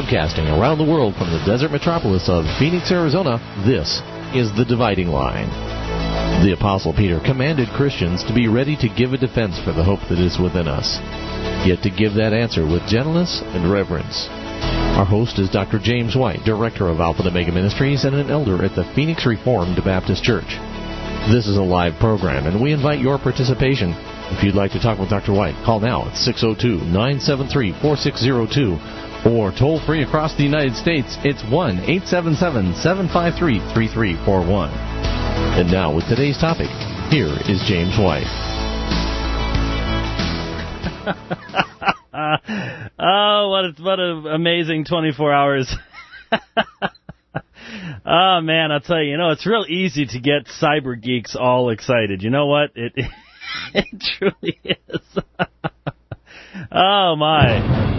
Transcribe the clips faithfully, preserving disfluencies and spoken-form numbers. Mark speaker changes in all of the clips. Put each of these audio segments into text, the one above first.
Speaker 1: Broadcasting around the world from the desert metropolis of Phoenix, Arizona, this is The Dividing Line. The Apostle Peter commanded Christians to be ready to give a defense for the hope that is within us, yet to give that answer with gentleness and reverence. Our host is Doctor James White, Director of Alpha and Omega Ministries and an elder at the Phoenix Reformed Baptist Church. This is a live program, and we invite your participation. If you'd like to talk with Doctor White, call now at six oh two, nine seven three, four six oh two, or toll free across the United States, it's one eight seven seven, seven five three, three three four one. And now, with today's topic, here is James White.
Speaker 2: oh, what a, what an amazing twenty-four hours. Oh, man, I'll tell you, you know, it's real easy to get cyber geeks all excited. You know what? It It truly is. Oh, my.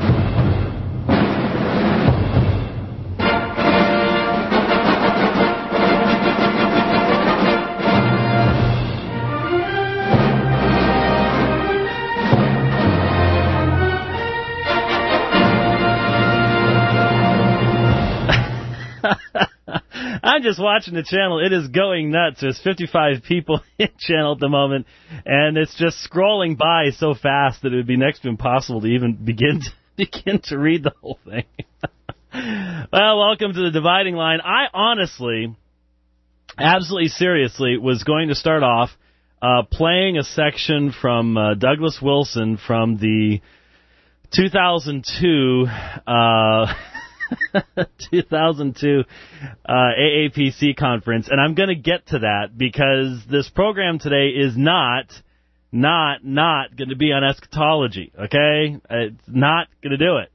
Speaker 2: I'm just watching the channel. It is going nuts. There's fifty-five people in channel at the moment, and it's just scrolling by so fast that it would be next to impossible to even begin to, begin to read the whole thing. Well, welcome to The Dividing Line. I honestly, absolutely seriously, was going to start off uh, playing a section from uh, Douglas Wilson from the two thousand two uh two thousand two uh, A A P C conference, and I'm going to get to that because this program today is not, not, not going to be on eschatology, okay? It's not going to do it.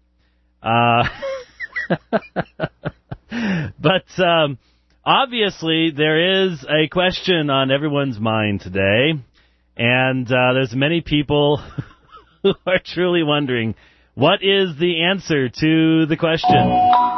Speaker 2: Uh, but um, obviously there is a question on everyone's mind today, and uh, there's many people who are truly wondering, what is the answer to the question?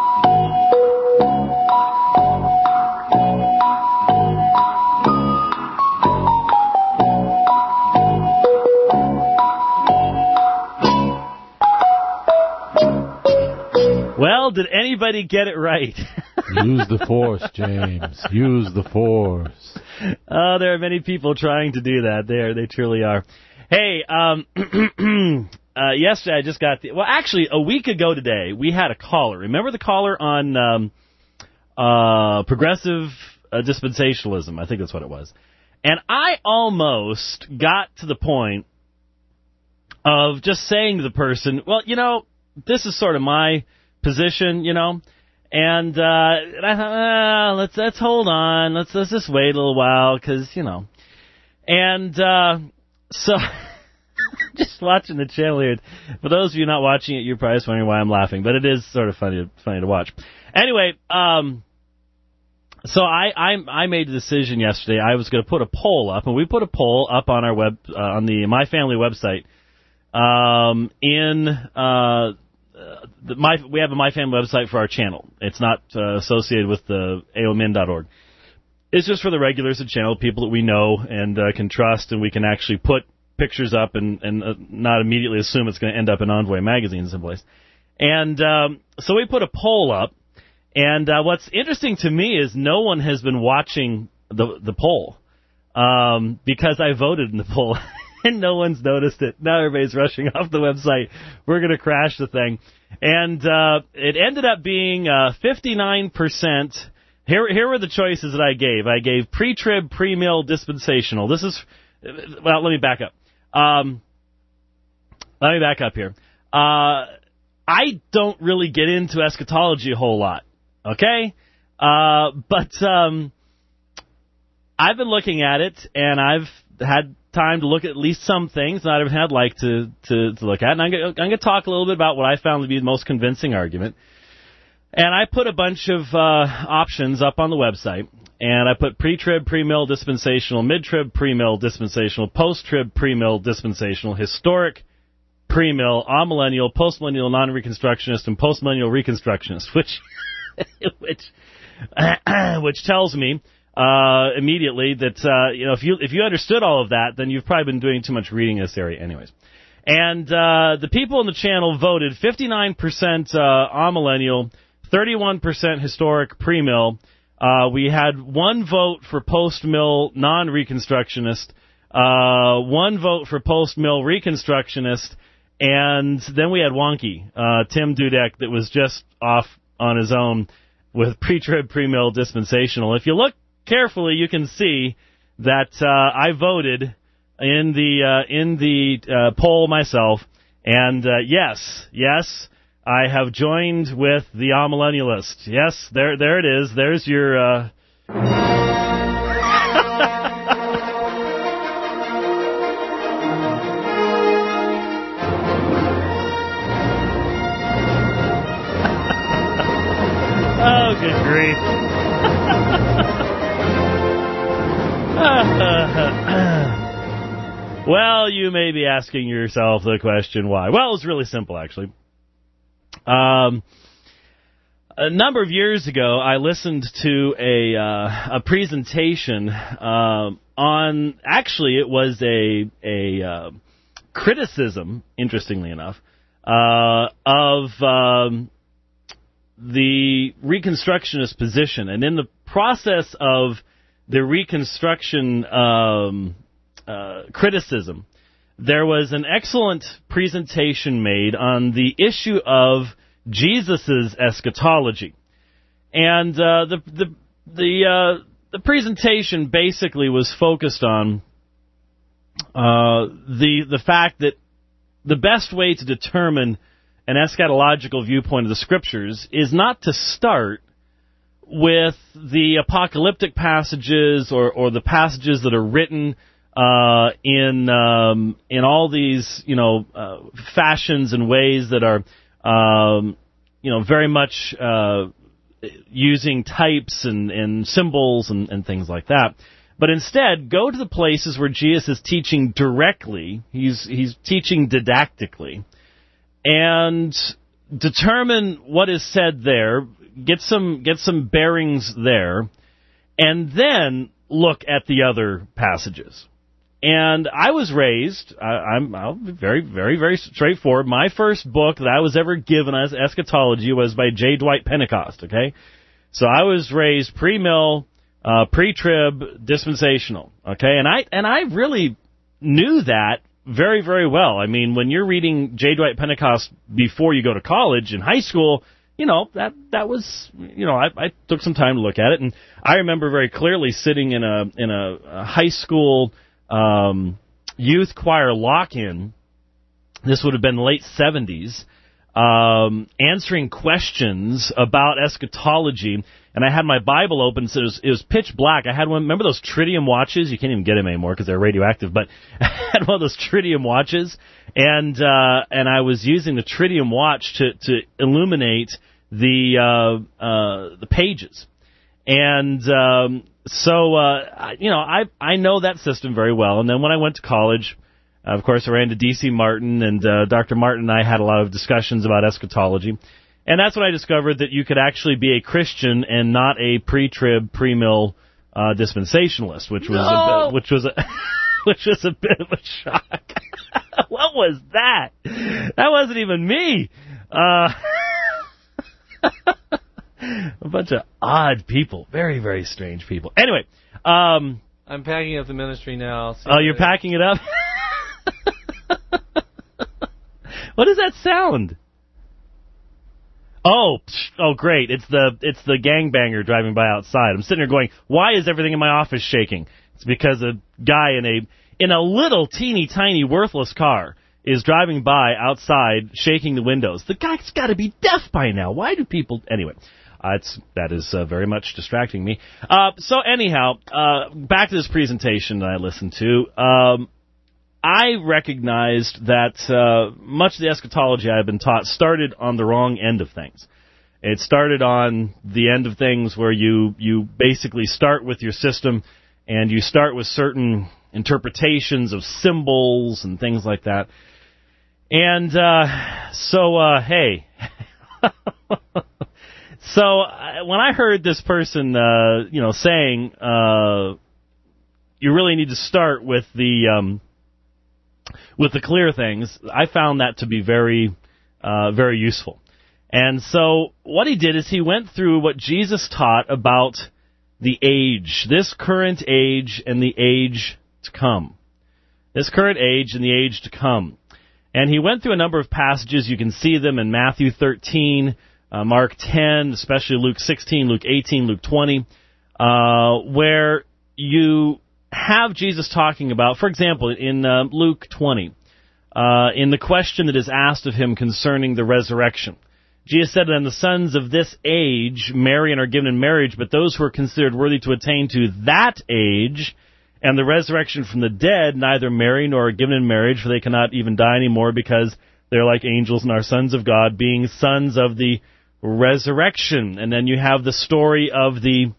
Speaker 2: Well, did anybody get it right?
Speaker 3: Use the Force, James. Use the Force.
Speaker 2: Oh, there are many people trying to do that. There, they truly are. Hey, um... Uh, yesterday I just got the, well, actually, a week ago today, we had a caller. Remember the caller on um, uh, progressive uh, dispensationalism? I think that's what it was. And I almost got to the point of just saying to the person, well, you know, this is sort of my position, you know, and, uh, and I thought, ah, let's, let's hold on. Let's, let's just wait a little while because, you know, and uh, so... Just watching the channel here. For those of you not watching it, you're probably wondering why I'm laughing, but it is sort of funny to, funny to watch. Anyway, um, so I, I I made a decision yesterday. I was going to put a poll up, and we put a poll up on our web uh, on the My Family website. Um, in uh, the, my we have a My Family website for our channel. It's not uh, associated with the A O M N dot org. It's just for the regulars of the channel, people that we know and uh, can trust, and we can actually put pictures up and, and uh, not immediately assume it's going to end up in Envoy magazine someplace. And um, so we put a poll up, and uh, what's interesting to me is no one has been watching the the poll um, because I voted in the poll, and no one's noticed it. Now everybody's rushing off the website. We're going to crash the thing. And uh, it ended up being uh, fifty-nine percent. Here, here were the choices that I gave. I gave pre-trib, pre-mill, dispensational. This is, well, let me back up. Um, let me back up here. Uh, I don't really get into eschatology a whole lot, okay? Uh, but um, I've been looking at it, and I've had time to look at at least some things that I've had like to, to, to look at. And I'm going to talk a little bit about what I found to be the most convincing argument. And I put a bunch of uh, options up on the website. And I put pre-trib, pre-mill, dispensational, mid-trib, pre-mill, dispensational, post-trib, pre-mill, dispensational, historic, pre-mill, amillennial, post-millennial, non-reconstructionist, and post-millennial reconstructionist, which which which tells me uh, immediately that uh, you know if you if you understood all of that, then you've probably been doing too much reading in this area, anyways. And uh, the people in the channel voted fifty-nine percent uh, amillennial, thirty-one percent historic pre-mill. Uh, we had one vote for post-mill non-reconstructionist, uh, one vote for post-mill reconstructionist, and then we had wonky, uh, Tim Dudek, that was just off on his own with pre-trib, pre-mill dispensational. If you look carefully, you can see that uh, I voted in the uh, in the uh, poll myself, and uh, yes, yes, I have joined with the amillennialist. Yes, there there it is. There's your. Uh... Oh, good grief. Well, you may be asking yourself the question why. Well, it's really simple, actually. Um, a number of years ago, I listened to a uh, a presentation uh, on. Actually, it was a a uh, criticism, interestingly enough, uh, of um, the Reconstructionist position, and in the process of the Reconstruction um, uh, criticism, there was an excellent presentation made on the issue of Jesus' eschatology, and uh, the the the uh, the presentation basically was focused on uh, the the fact that the best way to determine an eschatological viewpoint of the Scriptures is not to start with the apocalyptic passages or, or the passages that are written uh, in um, in all these you know uh, fashions and ways that are um, you know very much uh, using types and, and symbols and, and things like that. But instead, go to the places where Jesus is teaching directly. He's he's teaching didactically, and determine what is said there. Get some get some bearings there, and then look at the other passages. And I was raised. I, I'm I'll be very very very straightforward. My first book that I was ever given as eschatology was by J. Dwight Pentecost. Okay, so I was raised pre-mill, uh, pre-trib, dispensational. Okay, and I and I really knew that very very well. I mean, when you're reading J. Dwight Pentecost before you go to college in high school, you know, that that was, you know, I, I took some time to look at it, and I remember very clearly sitting in a in a, a high school um, youth choir lock-in. This would have been late seventies, um, answering questions about eschatology, and I had my Bible open, so it was, it was pitch black. I had one, remember those tritium watches? You can't even get them anymore because they're radioactive, but I had one of those tritium watches, and uh, and I was using the tritium watch to, to illuminate the uh, uh, the pages. And um, so, uh, you know, I I know that system very well. And then when I went to college, uh, of course, I ran to D C Martin, and uh, Doctor Martin and I had a lot of discussions about eschatology. And that's when I discovered that you could actually be a Christian and not a pre-trib, pre-mill uh, dispensationalist, which was
Speaker 4: No!
Speaker 2: a bit, which was a which was a bit of a shock. What was that? That wasn't even me. Uh, a bunch of odd people, very very strange people. Anyway, um,
Speaker 4: I'm packing up the ministry now. See
Speaker 2: oh,
Speaker 4: you
Speaker 2: you're
Speaker 4: later.
Speaker 2: packing it up. What does that sound? Oh, psh, oh, great! It's the it's the gangbanger driving by outside. I'm sitting there going, "Why is everything in my office shaking?" It's because a guy in a in a little teeny tiny worthless car is driving by outside, shaking the windows. The guy's got to be deaf by now. Why do people anyway? Uh, it's that is uh, very much distracting me. Uh, so anyhow, uh, back to this presentation that I listened to. Um, I recognized that uh, much of the eschatology I've been taught started on the wrong end of things. It started on the end of things where you, you basically start with your system and you start with certain interpretations of symbols and things like that. And uh, so, uh, hey, so uh, when I heard this person, uh, you know, saying uh, you really need to start with the um, with the clear things, I found that to be very, uh, very useful. And so what he did is he went through what Jesus taught about the age, this current age and the age to come. This current age and the age to come. And he went through a number of passages. You can see them in Matthew thirteen, uh, Mark ten, especially Luke sixteen, Luke eighteen, Luke twenty, uh, where you have Jesus talking about, for example, in uh, Luke twenty, uh, in the question that is asked of him concerning the resurrection. Jesus said, "And the sons of this age marry and are given in marriage, but those who are considered worthy to attain to that age and the resurrection from the dead neither marry nor are given in marriage, for they cannot even die anymore, because they're like angels and are sons of God, being sons of the resurrection." And then you have the story of the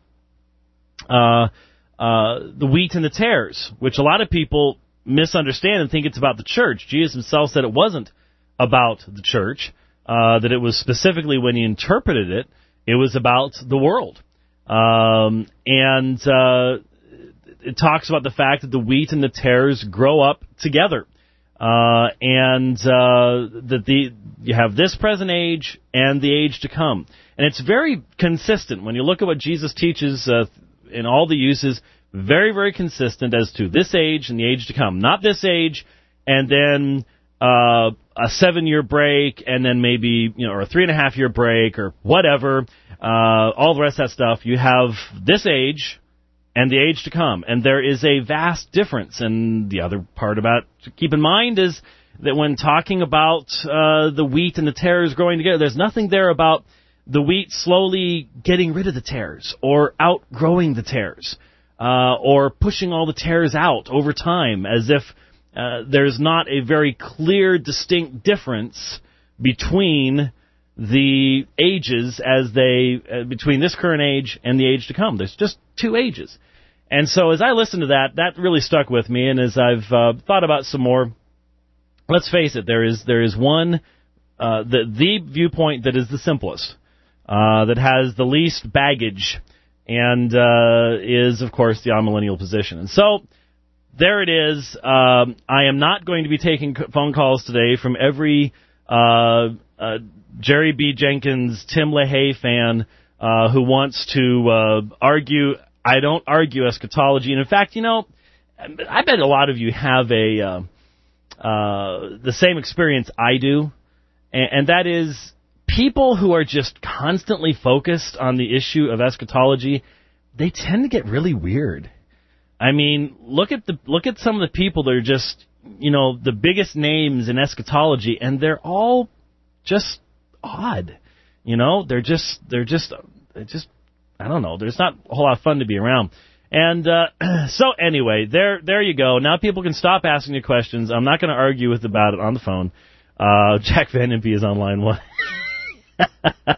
Speaker 2: uh, uh, the wheat and the tares, which a lot of people misunderstand and think it's about the church. Jesus himself said it wasn't about the church, uh, that it was specifically, when he interpreted it, it was about the world. Um, and uh, it talks about the fact that the wheat and the tares grow up together. Uh, and uh, that the you have this present age and the age to come. And it's very consistent. When you look at what Jesus teaches uh, in all the uses, very, very consistent as to this age and the age to come. Not this age and then uh, a seven-year break and then maybe, you know, or a three-and-a-half-year break or whatever, uh, all the rest of that stuff. You have this age and the age to come. And there is a vast difference. And the other part about to keep in mind is that when talking about uh, the wheat and the tares growing together, there's nothing there about the wheat slowly getting rid of the tares or outgrowing the tares uh, or pushing all the tares out over time, as if uh, there's not a very clear, distinct difference between the ages as they uh, between this current age and the age to come. There's just two ages. And so as I listened to that, that really stuck with me. And as I've uh, thought about some more, let's face it, there is there is one, uh, the, the viewpoint that is the simplest, uh, that has the least baggage, and uh, is, of course, the amillennial position. And so there it is. Um, I am not going to be taking phone calls today from every uh, uh, Jerry B. Jenkins, Tim LaHaye fan uh, who wants to uh, argue. I don't argue eschatology. And in fact, you know, I bet a lot of you have a uh, uh, the same experience I do, and, and that is people who are just constantly focused on the issue of eschatology, they tend to get really weird. I mean, look at the look at some of the people that are just, you know, the biggest names in eschatology, and they're all just odd. You know, they're just they're just they're just I don't know. There's not a whole lot of fun to be around. And uh, so anyway, there there you go. Now people can stop asking you questions. I'm not going to argue with about it on the phone. Uh, Jack Van Impe is on line one. uh,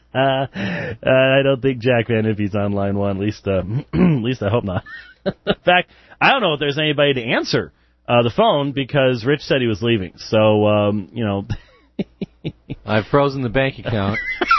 Speaker 2: I don't think Jack Van Impe's on line one. At least, uh, at least I hope not. In fact, I don't know if there's anybody to answer uh, the phone because Rich said he was leaving. So um, you know.
Speaker 4: I've frozen the bank account.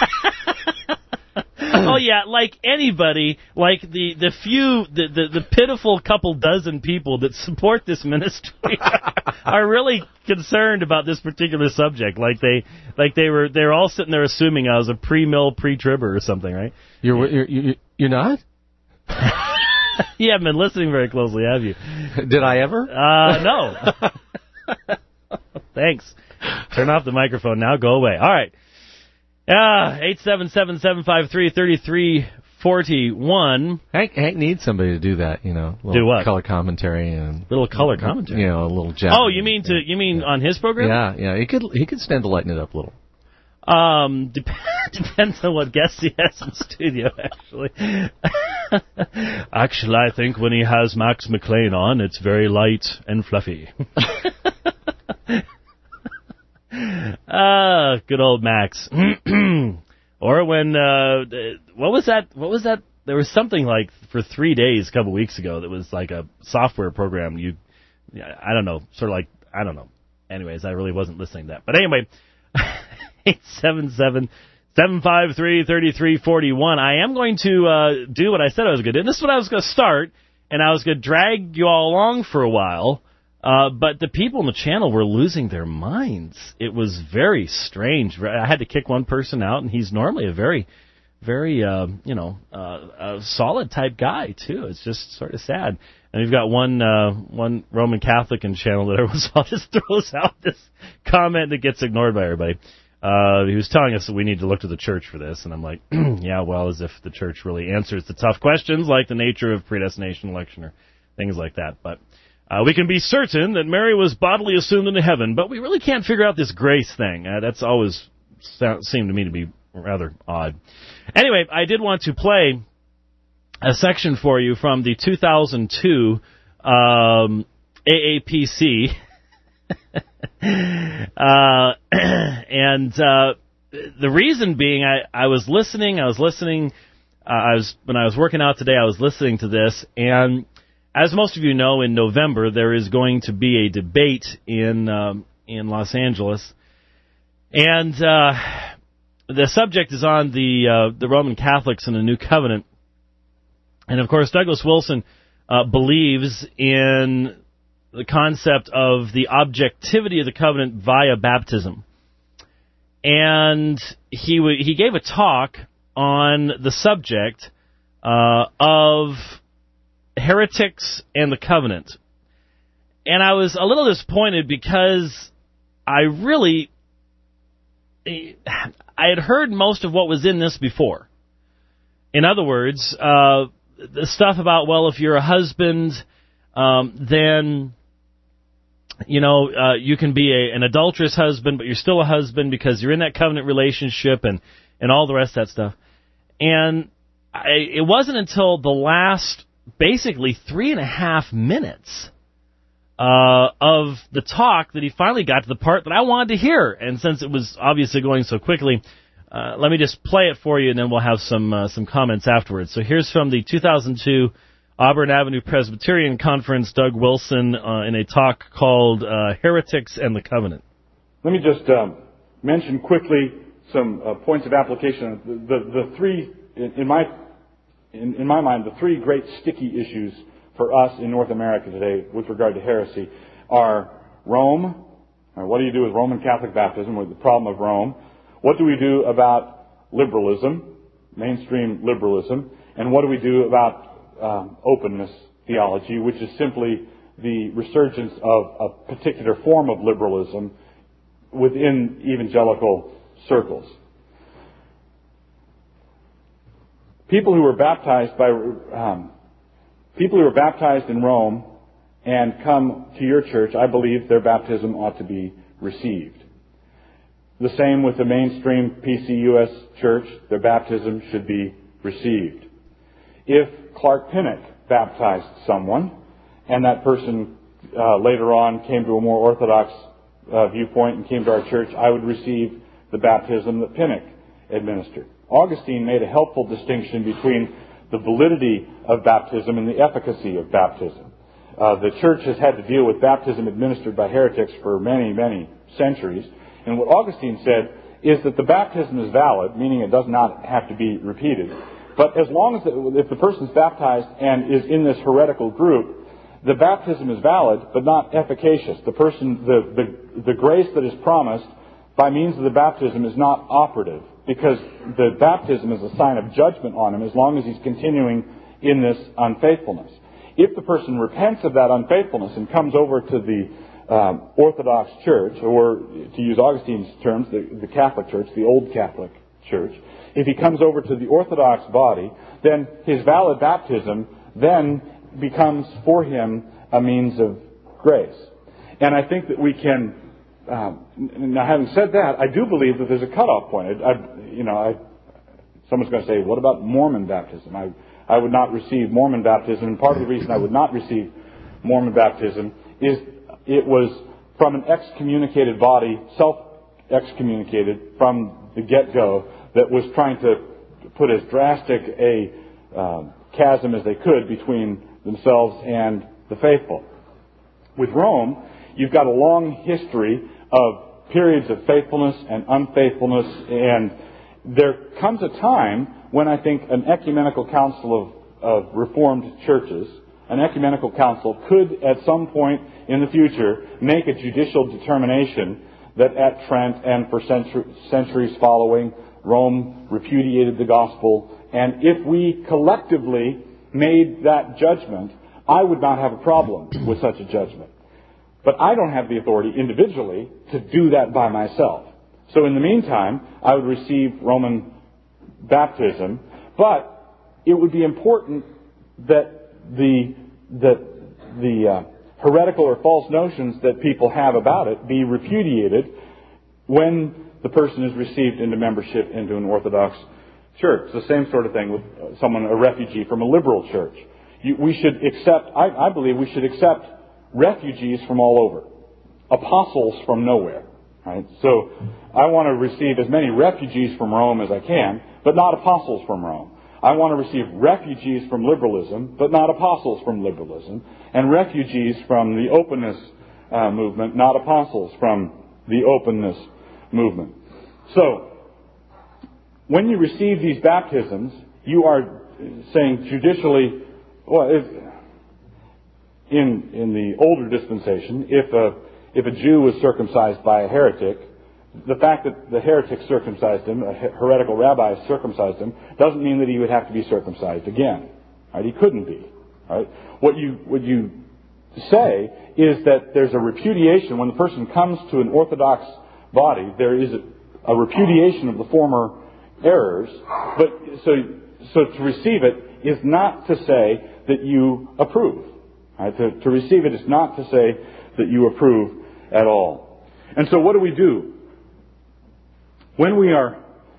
Speaker 2: Oh yeah, like anybody, like the, the few, the, the, the pitiful couple dozen people that support this ministry are really concerned about this particular subject. Like they, like they were, they're all sitting there assuming I was a pre-mill, pre-tribber or something, right?
Speaker 4: You're you're you're, you're not?
Speaker 2: You haven't been listening very closely, have you?
Speaker 4: Did I ever?
Speaker 2: Uh, no. Thanks. Turn off the microphone now. Go away. All right. Ah, eight seven seven, seven five three, three three four one.
Speaker 4: Hank, Hank needs somebody to do that, you know.
Speaker 2: Do what?
Speaker 4: Color commentary and
Speaker 2: little color commentary.
Speaker 4: You know, a little jab.
Speaker 2: Oh, you mean to you mean yeah. on his program?
Speaker 4: Yeah, yeah. He could he could stand to lighten it up a little.
Speaker 2: Um, dep- depends on what guests he has in studio. Actually, actually, I think when he has Max McLean on, it's very light and fluffy. Ah, good old Max. Or when uh, what was that? What was that? There was something like for three days a couple weeks ago that was like a software program. You, I don't know, sort of like I don't know. Anyways, I really wasn't listening to that. But anyway, eight seven seven, seven five three, three three four one. I am going to uh, do what I said I was going to do. And this is what I was going to start, and I was going to drag you all along for a while. Uh, but the people in the channel were losing their minds. It was very strange. I had to kick one person out, and he's normally a very, very, uh, you know, uh, a solid type guy, too. It's just sort of sad. And we've got one uh, one Roman Catholic in channel that every once in a while just throws out this comment that gets ignored by everybody. Uh, he was telling us that we need to look to the church for this, and I'm like, yeah, well, as if the church really answers the tough questions like the nature of predestination, election, or things like that. But uh, we can be certain that Mary was bodily assumed into heaven, but we really can't figure out this grace thing. Uh, that's always sound, seemed to me to be rather odd. Anyway, I did want to play a section for you from the two thousand two um, A A P C. uh, and uh, the reason being, I, I was listening, I was listening, uh, I was when I was working out today, I was listening to this, and as most of you know, in November there is going to be a debate in um, in Los Angeles, and uh, the subject is on the uh, the Roman Catholics and the New Covenant, and of course Douglas Wilson uh, believes in the concept of the objectivity of the covenant via baptism. And he w- he gave a talk on the subject uh, of heretics and the covenant. And I was a little disappointed because I really, I had heard most of what was in this before. In other words, uh, the stuff about, well, if you're a husband, um, then You know, uh, you can be a, an adulterous husband, but you're still a husband because you're in that covenant relationship and, and all the rest of that stuff. And I, it wasn't until the last, basically, three and a half minutes uh, of the talk that he finally got to the part that I wanted to hear. And since it was obviously going so quickly, uh, let me just play it for you, and then we'll have some uh, some comments afterwards. So here's from the two thousand two Auburn Avenue Presbyterian Conference, Doug Wilson, uh, in a talk called uh, Heretics and the Covenant.
Speaker 5: Let me just um, mention quickly some uh, points of application. The, the, the three, in, in my in, in my mind, the three great sticky issues for us in North America today with regard to heresy are Rome. Or what do you do with Roman Catholic baptism, with the problem of Rome? What do we do about liberalism, mainstream liberalism? And what do we do about Um, openness theology, which is simply the resurgence of a particular form of liberalism within evangelical circles. People who were baptized by um, people who were baptized in Rome and come to your church, I believe their baptism ought to be received. The same with the mainstream P C U S church; their baptism should be received. If Clark Pinnock baptized someone, and that person uh, later on came to a more orthodox uh, viewpoint and came to our church, I would receive the baptism that Pinnock administered. Augustine made a helpful distinction between the validity of baptism and the efficacy of baptism. Uh, the church has had to deal with baptism administered by heretics for many, many centuries, and what Augustine said is that the baptism is valid, meaning it does not have to be repeated. But as long as, the, if the person's baptized and is in this heretical group, the baptism is valid, but not efficacious. The person, the, the, the grace that is promised by means of the baptism is not operative, because the baptism is a sign of judgment on him as long as he's continuing in this unfaithfulness. If the person repents of that unfaithfulness and comes over to the um, Orthodox Church, or to use Augustine's terms, the, the Catholic Church, the Old Catholic Church, if he comes over to the Orthodox body, then his valid baptism then becomes for him a means of grace. And I think that we can, um, now having said that, I do believe that there's a cutoff point. I, I, you know, I, someone's going to say, what about Mormon baptism? I, I would not receive Mormon baptism, and part of the reason I would not receive Mormon baptism is it was from an excommunicated body, self-excommunicated from the get-go, that was trying to put as drastic a uh, chasm as they could between themselves and the faithful. With Rome, you've got a long history of periods of faithfulness and unfaithfulness, and there comes a time when I think an ecumenical council of, of Reformed churches, an ecumenical council could at some point in the future make a judicial determination that at Trent and for centuries following, Rome repudiated the gospel. And if we collectively made that judgment, I would not have a problem with such a judgment. But I don't have the authority individually to do that by myself. So in the meantime, I would receive Roman baptism, but it would be important that the that the uh, heretical or false notions that people have about it be repudiated when the person is received into membership into an Orthodox church. It's the same sort of thing with someone, a refugee from a liberal church. You, we should accept, I, I believe we should accept refugees from all over, apostles from nowhere. Right? So I want to receive as many refugees from Rome as I can, but not apostles from Rome. I want to receive refugees from liberalism, but not apostles from liberalism, and refugees from the openness uh, movement, not apostles from the openness movement. So, when you receive these baptisms, you are saying judicially, well, if, in in the older dispensation, if a if a Jew was circumcised by a heretic, the fact that the heretic circumcised him, a heretical rabbi circumcised him, doesn't mean that he would have to be circumcised again. Right? He couldn't be. Right? What you what you say is that there's a repudiation when the person comes to an Orthodox body. There is a, a repudiation of the former errors, but so so to receive it is not to say that you approve. Right? To, to receive it is not to say that you approve at all. And so what do we do when we are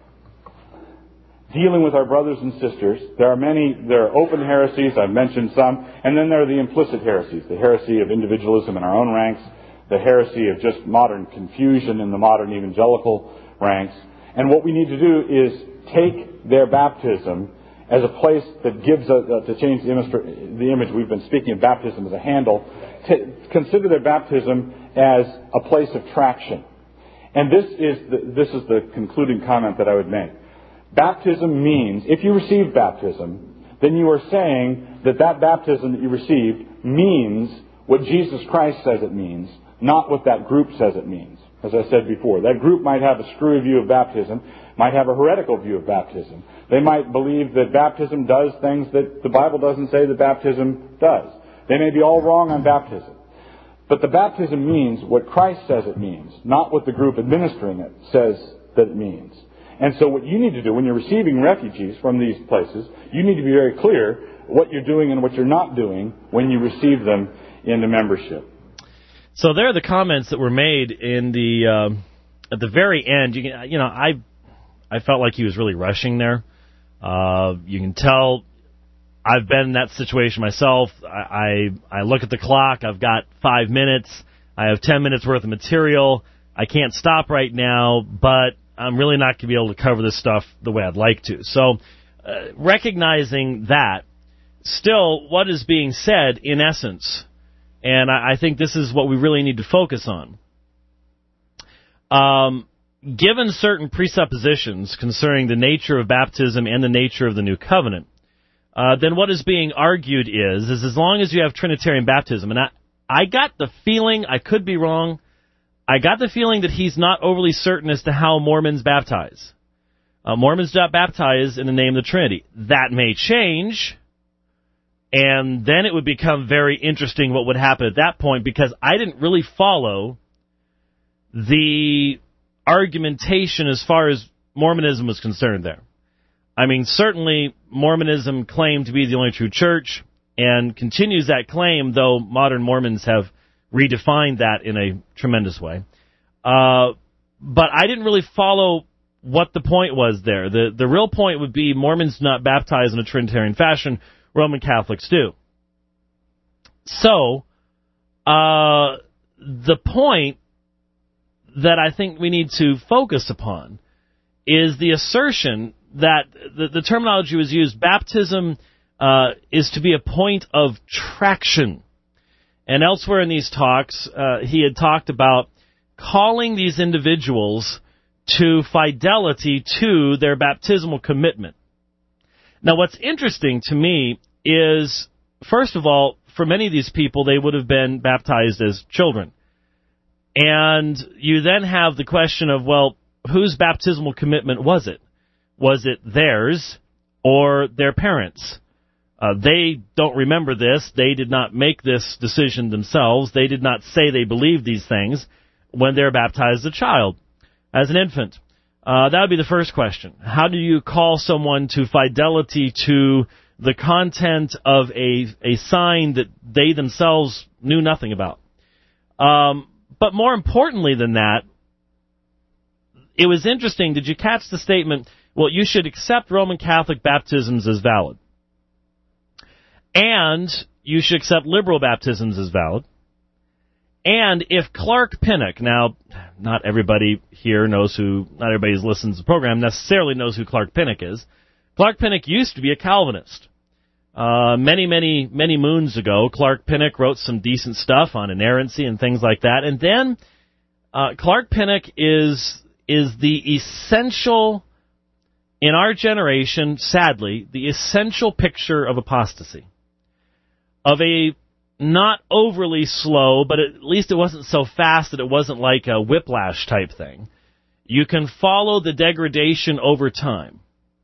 Speaker 5: dealing with our brothers and sisters? There are many, there are open heresies, I've mentioned some, and then there are the implicit heresies, the heresy of individualism in our own ranks, the heresy of just modern confusion in the modern evangelical ranks. And what we need to do is take their baptism as a place that gives us, uh, to change the image, the image, we've been speaking of baptism as a handle, to consider their baptism as a place of traction. And this is the, this is the concluding comment that I would make. Baptism means, if you receive baptism, then you are saying that that baptism that you received means what Jesus Christ says it means, not what that group says it means. As I said before, that group might have a screwy view of baptism, might have a heretical view of baptism. They might believe that baptism does things that the Bible doesn't say that baptism does. They may be all wrong on baptism. But the baptism means what Christ says it means, not what the group administering it says that it means. And so what you need to do when you're receiving refugees from these places, you need to be very clear what you're doing and what you're not doing when you receive them into membership.
Speaker 2: So there are the comments that were made in the um, at the very end. You can, you know, I I felt like he was really rushing there. Uh, you can tell I've been in that situation myself. I, I I look at the clock. I've got five minutes. I have ten minutes worth of material. I can't stop right now, but I'm really not going to be able to cover this stuff the way I'd like to. So uh, recognizing that, still, what is being said in essence, and I, I think this is what we really need to focus on. Um, given certain presuppositions concerning the nature of baptism and the nature of the new covenant, uh, then what is being argued is, is as long as you have Trinitarian baptism, and I, I got the feeling, I could be wrong, I got the feeling that he's not overly certain as to how Mormons baptize. Uh, Mormons don't baptize in the name of the Trinity. That may change, and then it would become very interesting what would happen at that point, because I didn't really follow the argumentation as far as Mormonism was concerned there. I mean, certainly Mormonism claimed to be the only true church and continues that claim, though modern Mormons have redefined that in a tremendous way. Uh, but I didn't really follow what the point was there. The the real point would be Mormons do not baptize in a Trinitarian fashion. Roman Catholics do. So, uh, the point that I think we need to focus upon is the assertion that the, the terminology was used, baptism uh, is to be a point of traction. And elsewhere in these talks, uh, he had talked about calling these individuals to fidelity to their baptismal commitment. Now, what's interesting to me is, first of all, for many of these people, they would have been baptized as children. And you then have the question of, well, whose baptismal commitment was it? Was it theirs or their parents'? Uh, they don't remember this. They did not make this decision themselves. They did not say they believed these things when they were baptized as a child, as an infant. Uh, that would be the first question. How do you call someone to fidelity to the content of a, a sign that they themselves knew nothing about? Um, but more importantly than that, it was interesting. Did you catch the statement, well, you should accept Roman Catholic baptisms as valid, and you should accept liberal baptisms as valid? And if Clark Pinnock, now, not everybody here knows who, not everybody who listens to the program necessarily knows who Clark Pinnock is. Clark Pinnock used to be a Calvinist. Uh, many, many, many moons ago, Clark Pinnock wrote some decent stuff on inerrancy and things like that. And then uh, Clark Pinnock is is the essential, in our generation, sadly, the essential picture of apostasy. Of a not overly slow, but at least it wasn't so fast that it wasn't like a whiplash type thing. You can follow the degradation over time.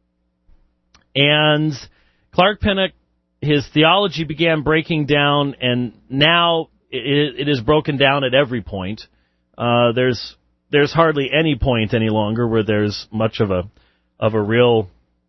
Speaker 2: And Clark Pinnock, his theology began breaking down, and now it, it is broken down at every point. Uh, there's there's hardly any point any longer where there's much of a of a real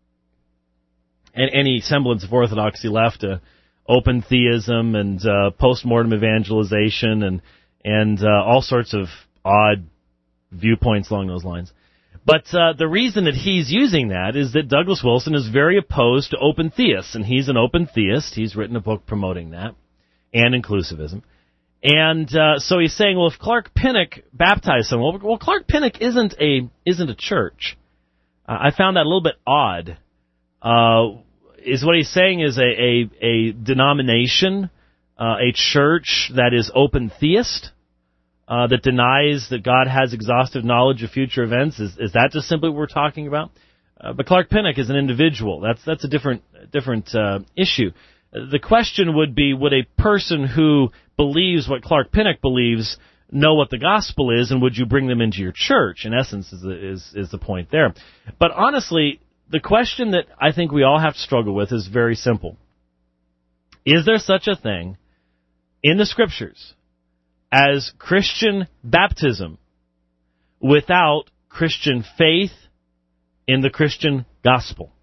Speaker 2: any semblance of orthodoxy left. Uh, open theism and uh, post-mortem evangelization and and uh, all sorts of odd viewpoints along those lines. But uh, the reason that he's using that is that Douglas Wilson is very opposed to open theists, and he's an open theist. He's written a book promoting that and inclusivism. And uh, so he's saying, well, if Clark Pinnock baptized someone, well, well Clark Pinnock isn't a isn't a church. Uh, I found that a little bit odd. Uh, is what he's saying is a a, a denomination, uh, a church that is open theist, uh, that denies that God has exhaustive knowledge of future events? Is is that just simply what we're talking about? Uh, but Clark Pinnock is an individual. That's that's a different different uh, issue. The question would be, would a person who believes what Clark Pinnock believes know what the gospel is, and would you bring them into your church? In essence, is the, is, is the point there. But honestly, the question that I think we all have to struggle with is very simple. Is there such a thing in the Scriptures as Christian baptism without Christian faith in the Christian gospel?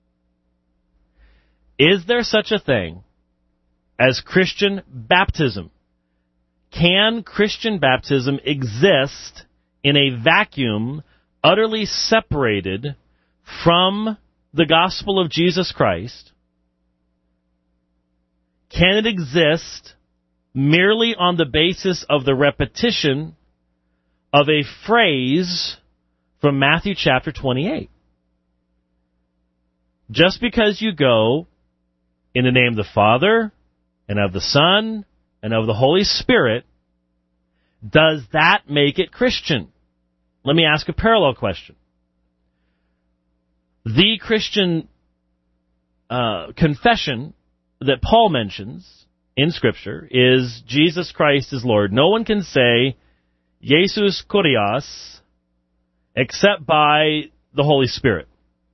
Speaker 2: Is there such a thing as Christian baptism? Can Christian baptism exist in a vacuum, utterly separated from the gospel of Jesus Christ? Can it exist merely on the basis of the repetition of a phrase from Matthew chapter twenty-eight? Just because you go in the name of the Father, and of the Son, and of the Holy Spirit, does that make it Christian? Let me ask a parallel question. The Christian uh, confession that Paul mentions in Scripture is Jesus Christ is Lord. No one can say Jesus Kurios except by the Holy Spirit.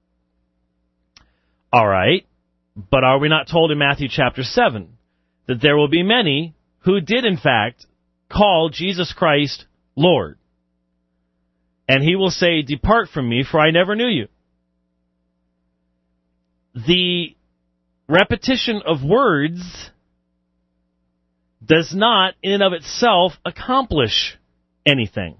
Speaker 2: All right. But are we not told in Matthew chapter seven that there will be many who did, in fact, call Jesus Christ Lord? And he will say, "Depart from me, for I never knew you." The repetition of words does not, in and of itself, accomplish anything.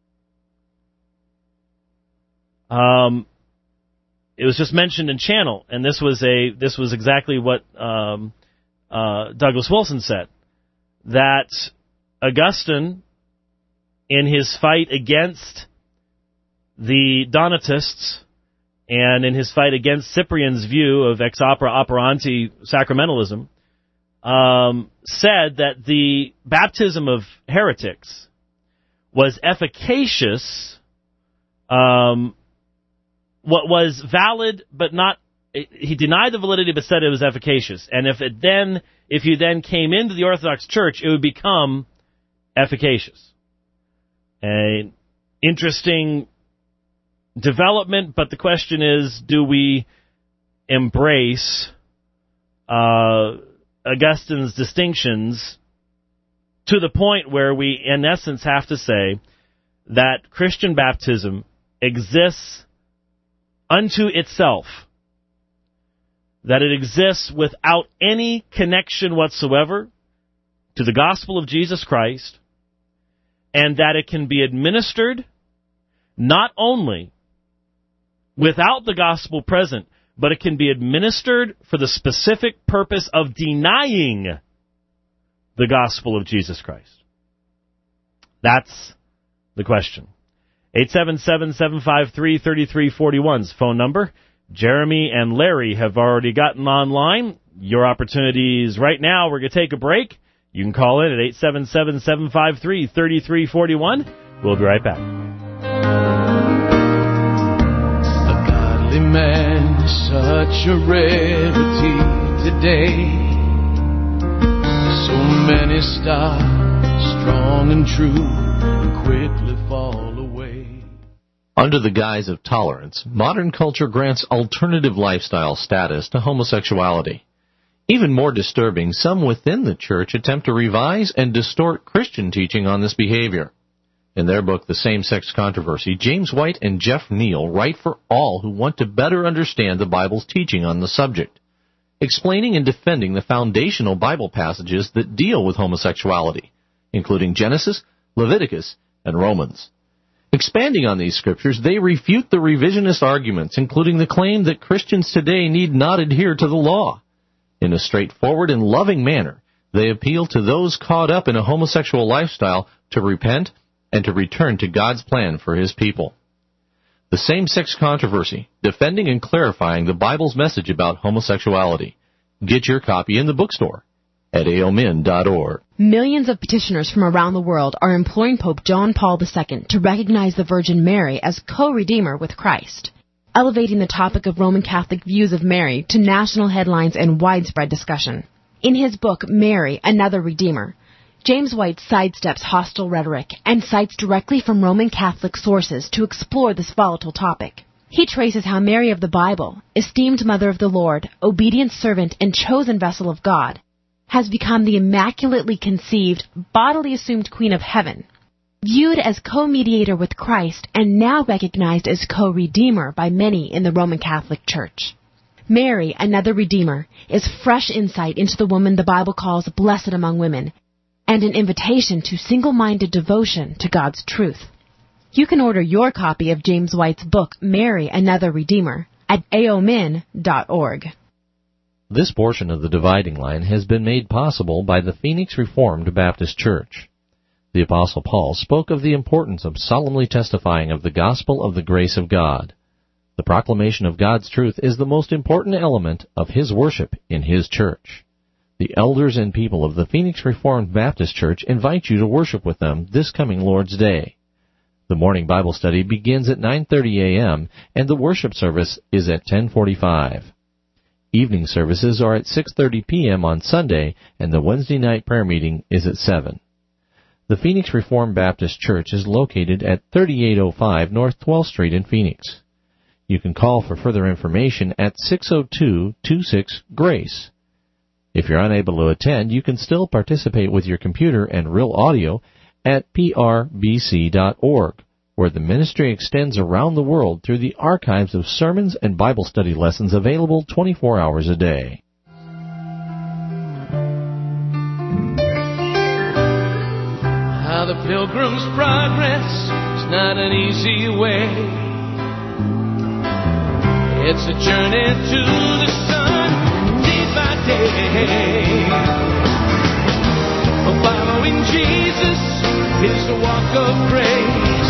Speaker 2: Um... It was just mentioned in Channel, and this was a this was exactly what um, uh, Douglas Wilson said, that Augustine, in his fight against the Donatists and in his fight against Cyprian's view of ex opere operandi sacramentalism, um, said that the baptism of heretics was efficacious. Um, What was valid but not he denied the validity but said it was efficacious. And if it then, if you then came into the Orthodox Church, it would become efficacious. An interesting development, but the question is, do we embrace uh, Augustine's distinctions to the point where we, in essence, have to say that Christian baptism exists unto itself, that it exists without any connection whatsoever to the gospel of Jesus Christ, and that it can be administered not only without the gospel present, but it can be administered for the specific purpose of denying the gospel of Jesus Christ. That's the question. eight seven seven, seven five three, three three four one's phone number. Jeremy and Larry have already gotten online. Your opportunities right now. We're going to take a break. You can call in at eight seven seven, seven five three, three three four one. We'll be right back.
Speaker 6: A godly man is such a rarity today. So many start strong and true and quickly fall away.
Speaker 1: Under the guise of tolerance, modern culture grants alternative lifestyle status to homosexuality. Even more disturbing, some within the church attempt to revise and distort Christian teaching on this behavior. In their book, The Same-Sex Controversy, James White and Jeff Neal write for all who want to better understand the Bible's teaching on the subject, explaining and defending the foundational Bible passages that deal with homosexuality, including Genesis, Leviticus, and Romans. Expanding on these scriptures, they refute the revisionist arguments, including the claim that Christians today need not adhere to the law. In a straightforward and loving manner, they appeal to those caught up in a homosexual lifestyle to repent and to return to God's plan for His people. The Same-Sex Controversy, defending and clarifying the Bible's message about homosexuality. Get your copy in the bookstore at A O Min dot org.
Speaker 7: Millions of petitioners from around the world are imploring Pope John Paul the Second to recognize the Virgin Mary as co-redeemer with Christ, elevating the topic of Roman Catholic views of Mary to national headlines and widespread discussion. In his book, Mary, Another Redeemer, James White sidesteps hostile rhetoric and cites directly from Roman Catholic sources to explore this volatile topic. He traces how Mary of the Bible, esteemed Mother of the Lord, obedient servant, and chosen vessel of God, has become the immaculately conceived, bodily assumed Queen of Heaven, viewed as co-mediator with Christ and now recognized as co-redeemer by many in the Roman Catholic Church. Mary, Another Redeemer, is fresh insight into the woman the Bible calls blessed among women, and an invitation to single-minded devotion to God's truth. You can order your copy of James White's book, Mary, Another Redeemer, at A O Min dot org.
Speaker 1: This portion of the Dividing Line has been made possible by the Phoenix Reformed Baptist Church. The Apostle Paul spoke of the importance of solemnly testifying of the gospel of the grace of God. The proclamation of God's truth is the most important element of his worship in his church. The elders and people of the Phoenix Reformed Baptist Church invite you to worship with them this coming Lord's Day. The morning Bible study begins at nine thirty a.m. and the worship service is at ten forty-five. Evening services are at six thirty p.m. on Sunday, and the Wednesday night prayer meeting is at seven. The Phoenix Reformed Baptist Church is located at thirty-eight oh five North twelfth Street in Phoenix. You can call for further information at six oh two, two six, GRACE. If you're unable to attend, you can still participate with your computer and real audio at P R B C dot org, where the ministry extends around the world through the archives of sermons and Bible study lessons available twenty-four hours a day.
Speaker 6: How the Pilgrim's Progress is not an easy way. It's a journey to the sun, day by day. Following Jesus is a walk of grace.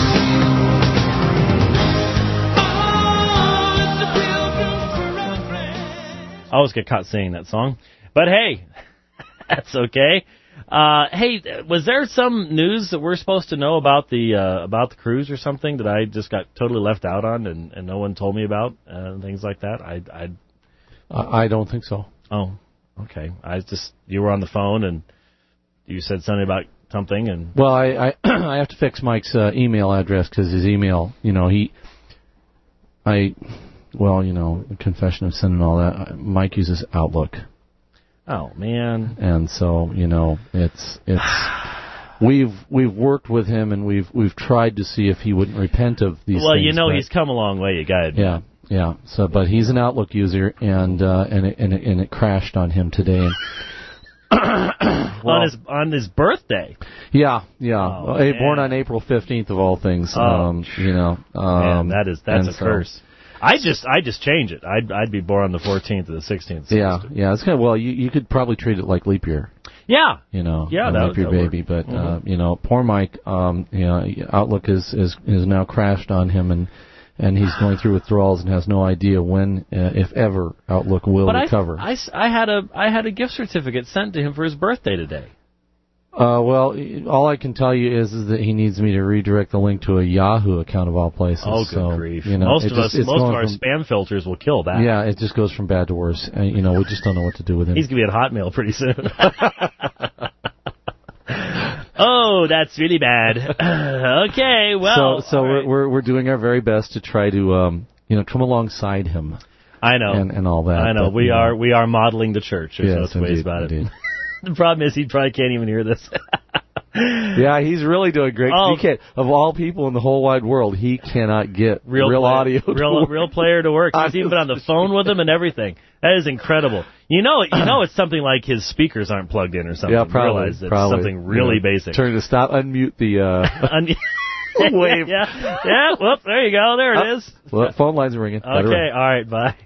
Speaker 6: Oh, it's the Pilgrim's Progress.
Speaker 2: I always get caught singing that song. But hey, that's okay. Uh, hey, was there some news that we're supposed to know about the uh, about the cruise or something that I just got totally left out on and, and no one told me about uh, and things like that? I, I
Speaker 3: Uh, I don't think so.
Speaker 2: Oh, okay. I just you were on the phone and you said something about something and.
Speaker 3: Well, I I, I have to fix Mike's uh, email address because his email, you know, he, I, well, you know, confession of sin and all that. Mike uses Outlook.
Speaker 2: Oh man.
Speaker 3: And so, you know, it's it's we've we've worked with him and we've we've tried to see if he wouldn't repent of these
Speaker 2: well,
Speaker 3: things.
Speaker 2: you know,
Speaker 3: but,
Speaker 2: he's come a long way. You got it.
Speaker 3: Yeah, yeah. So, but he's an Outlook user, and uh, and it, and it, and it crashed on him today. And well,
Speaker 2: on his on his birthday.
Speaker 3: Yeah, yeah.
Speaker 2: Oh,
Speaker 3: well, born on April fifteenth of all things.
Speaker 2: Oh,
Speaker 3: um, you know, um,
Speaker 2: man, that is that's a
Speaker 3: so,
Speaker 2: curse. I just I just change it. I'd I'd be born on the fourteenth or the sixteenth.
Speaker 3: Yeah, yeah. It's kind of well. You you could probably treat it like leap year.
Speaker 2: Yeah.
Speaker 3: You know,
Speaker 2: yeah,
Speaker 3: a
Speaker 2: that,
Speaker 3: leap year baby.
Speaker 2: work.
Speaker 3: But
Speaker 2: mm-hmm.
Speaker 3: uh, you know, poor Mike. Um, you know, Outlook is is is now crashed on him, and and he's going through withdrawals and has no idea when, uh, if ever, Outlook will
Speaker 2: but
Speaker 3: recover.
Speaker 2: I, I, I had a I had a gift certificate sent to him for his birthday today.
Speaker 3: Uh, well, all I can tell you is, is that he needs me to redirect the link to a Yahoo account of all places.
Speaker 2: Oh, good
Speaker 3: so,
Speaker 2: grief!
Speaker 3: You know,
Speaker 2: most of
Speaker 3: just,
Speaker 2: us, most of our
Speaker 3: from,
Speaker 2: spam filters will kill that.
Speaker 3: Yeah, it just goes from bad to worse. Uh, you know, we just don't know what to do with him.
Speaker 2: He's gonna be at Hotmail pretty soon. Oh, that's really bad. Okay, well,
Speaker 3: so so we're,
Speaker 2: right.
Speaker 3: we're we're doing our very best to try to um you know come alongside him.
Speaker 2: I know,
Speaker 3: and, and all that.
Speaker 2: I know.
Speaker 3: But,
Speaker 2: we
Speaker 3: you know.
Speaker 2: are we are modeling the church. There's
Speaker 3: Yes,
Speaker 2: no two ways
Speaker 3: indeed,
Speaker 2: about
Speaker 3: indeed.
Speaker 2: it. The problem is he probably can't even hear this.
Speaker 3: Yeah, he's really doing great.
Speaker 2: Oh.
Speaker 3: He can't, of all people in the whole wide world, he cannot get real, real
Speaker 2: player,
Speaker 3: audio, to
Speaker 2: real
Speaker 3: work.
Speaker 2: real player to work. He's even been on the phone with him and everything. That is incredible. You know, you know, it's something like his speakers aren't plugged in or something.
Speaker 3: Yeah, probably.
Speaker 2: Realize it's
Speaker 3: probably.
Speaker 2: something really
Speaker 3: yeah.
Speaker 2: basic.
Speaker 3: Turn to stop, unmute the uh,
Speaker 2: Un-
Speaker 3: wave.
Speaker 2: Yeah, yeah. Whoop, there you go. There it
Speaker 3: oh,
Speaker 2: is.
Speaker 3: Well, phone lines are ringing.
Speaker 2: Okay, all right, bye.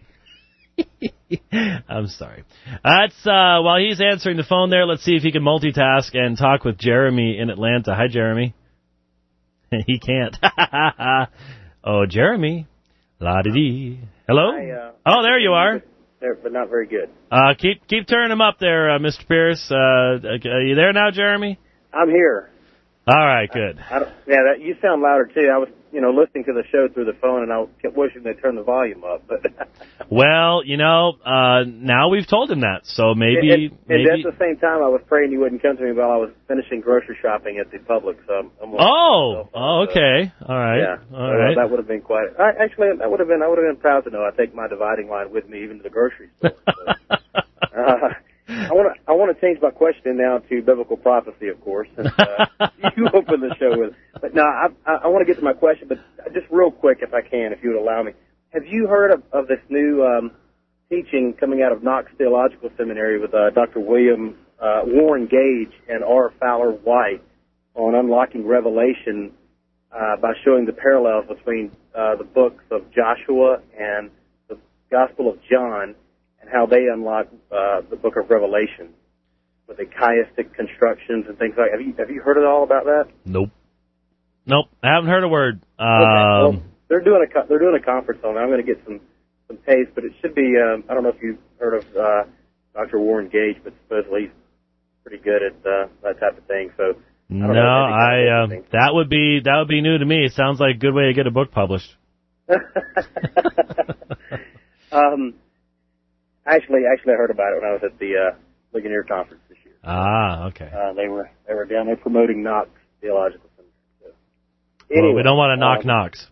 Speaker 2: I'm sorry. That's uh, while he's answering the phone there. Let's see if he can multitask and talk with Jeremy in Atlanta. Hi, Jeremy. He can't. Oh, Jeremy. La di dee. Hello.
Speaker 8: Hi, uh,
Speaker 2: oh, there you are.
Speaker 8: But, but not very good.
Speaker 2: Uh, keep keep turning him up there, uh, Mister Pierce. Uh, are you there now, Jeremy?
Speaker 8: I'm here.
Speaker 2: All right, good.
Speaker 8: I, I don't, yeah, that, you sound louder too. I was, you know, listening to the show through the phone, and I kept wishing they'd turn the volume up. But
Speaker 2: well, you know, uh, now we've told him that, so maybe.
Speaker 8: and, and,
Speaker 2: maybe...
Speaker 8: and at the same time, I was praying you wouldn't come to me while I was finishing grocery shopping at the Publix. So I'm, I'm
Speaker 2: oh, oh, okay, all right,
Speaker 8: yeah,
Speaker 2: all
Speaker 8: so
Speaker 2: right.
Speaker 8: That would have been quite. I, actually, that would have been. I would have been proud to know I take my dividing line with me even to the grocery store. So. uh, I want to I want to change my question now to biblical prophecy, of course. And, uh, you open the show with, but no, I I, I want to get to my question, but just real quick, if I can, if you would allow me. Have you heard of, of this new um, teaching coming out of Knox Theological Seminary with uh, Doctor William uh, Warren Gage and R. Fowler White on unlocking Revelation uh, by showing the parallels between uh, the books of Joshua and the Gospel of John, and how they unlock uh, the book of Revelation with the chiastic constructions and things like that. Have you, have you heard at all about that?
Speaker 2: Nope. Nope. I haven't heard a word. Um,
Speaker 8: okay. Well, they're doing a they're doing a conference on it. I'm going to get some some taste, but it should be. Um, I don't know if you've heard of uh, Doctor Warren Gage, but supposedly he's pretty good at uh, that type of thing. So I don't
Speaker 2: no,
Speaker 8: know
Speaker 2: I uh, that would be that would be new to me. It sounds like a good way to get a book published.
Speaker 8: um. Actually, actually, I heard about it when I was at the uh, Ligonier conference this year.
Speaker 2: Ah, okay.
Speaker 8: Uh, they were they were down there promoting Knox Theological Seminary. So, anyway,
Speaker 2: well, we don't want to knock
Speaker 8: um,
Speaker 2: knocks.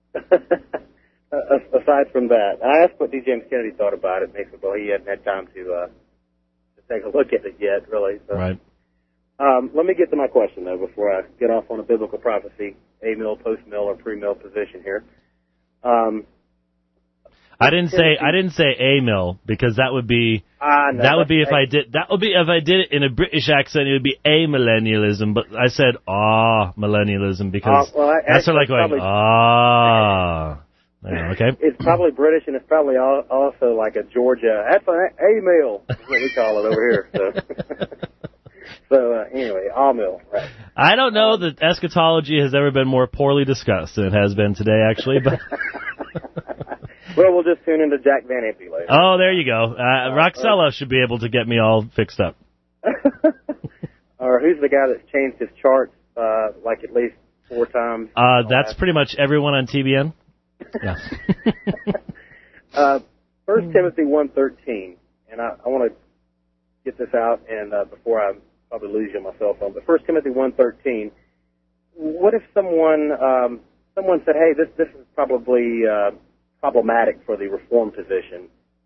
Speaker 8: Aside from that, I asked what D. James Kennedy thought about it, and he said, well, he hadn't had time to uh, to take a look at it yet, really. So.
Speaker 2: Right.
Speaker 8: Um, let me get to my question though before I get off on a biblical prophecy, a-mill, post-mill, or pre-mill position here. Um.
Speaker 2: I didn't say I didn't say a mill because that would be
Speaker 8: uh, no,
Speaker 2: that would be if
Speaker 8: I,
Speaker 2: I did that would be if I did it in a British accent it would be a millennialism, but I said ah millennialism because
Speaker 8: uh, well, I,
Speaker 2: that's sort of like going
Speaker 8: probably,
Speaker 2: ah. Yeah, okay.
Speaker 8: It's probably British and it's probably all, also like a Georgia. That's an a-mill is what we call it over here. So, so uh, anyway, a-mill. Right.
Speaker 2: I don't know that eschatology has ever been more poorly discussed than it has been today, actually, but.
Speaker 8: Well, we'll just tune into Jack Van Impe later.
Speaker 2: Oh, there you go. Uh, Roxella should be able to get me all fixed up.
Speaker 8: Or who's the guy that's changed his charts uh, like at least four times?
Speaker 2: Uh, that's pretty much everyone on T B N. Yeah.
Speaker 8: uh, First Timothy one thirteen, and I, I want to get this out and uh, before I probably lose you on my cell phone. But First Timothy one thirteen. What if someone um, someone said, "Hey, this this is probably uh, problematic for the Reformed position,"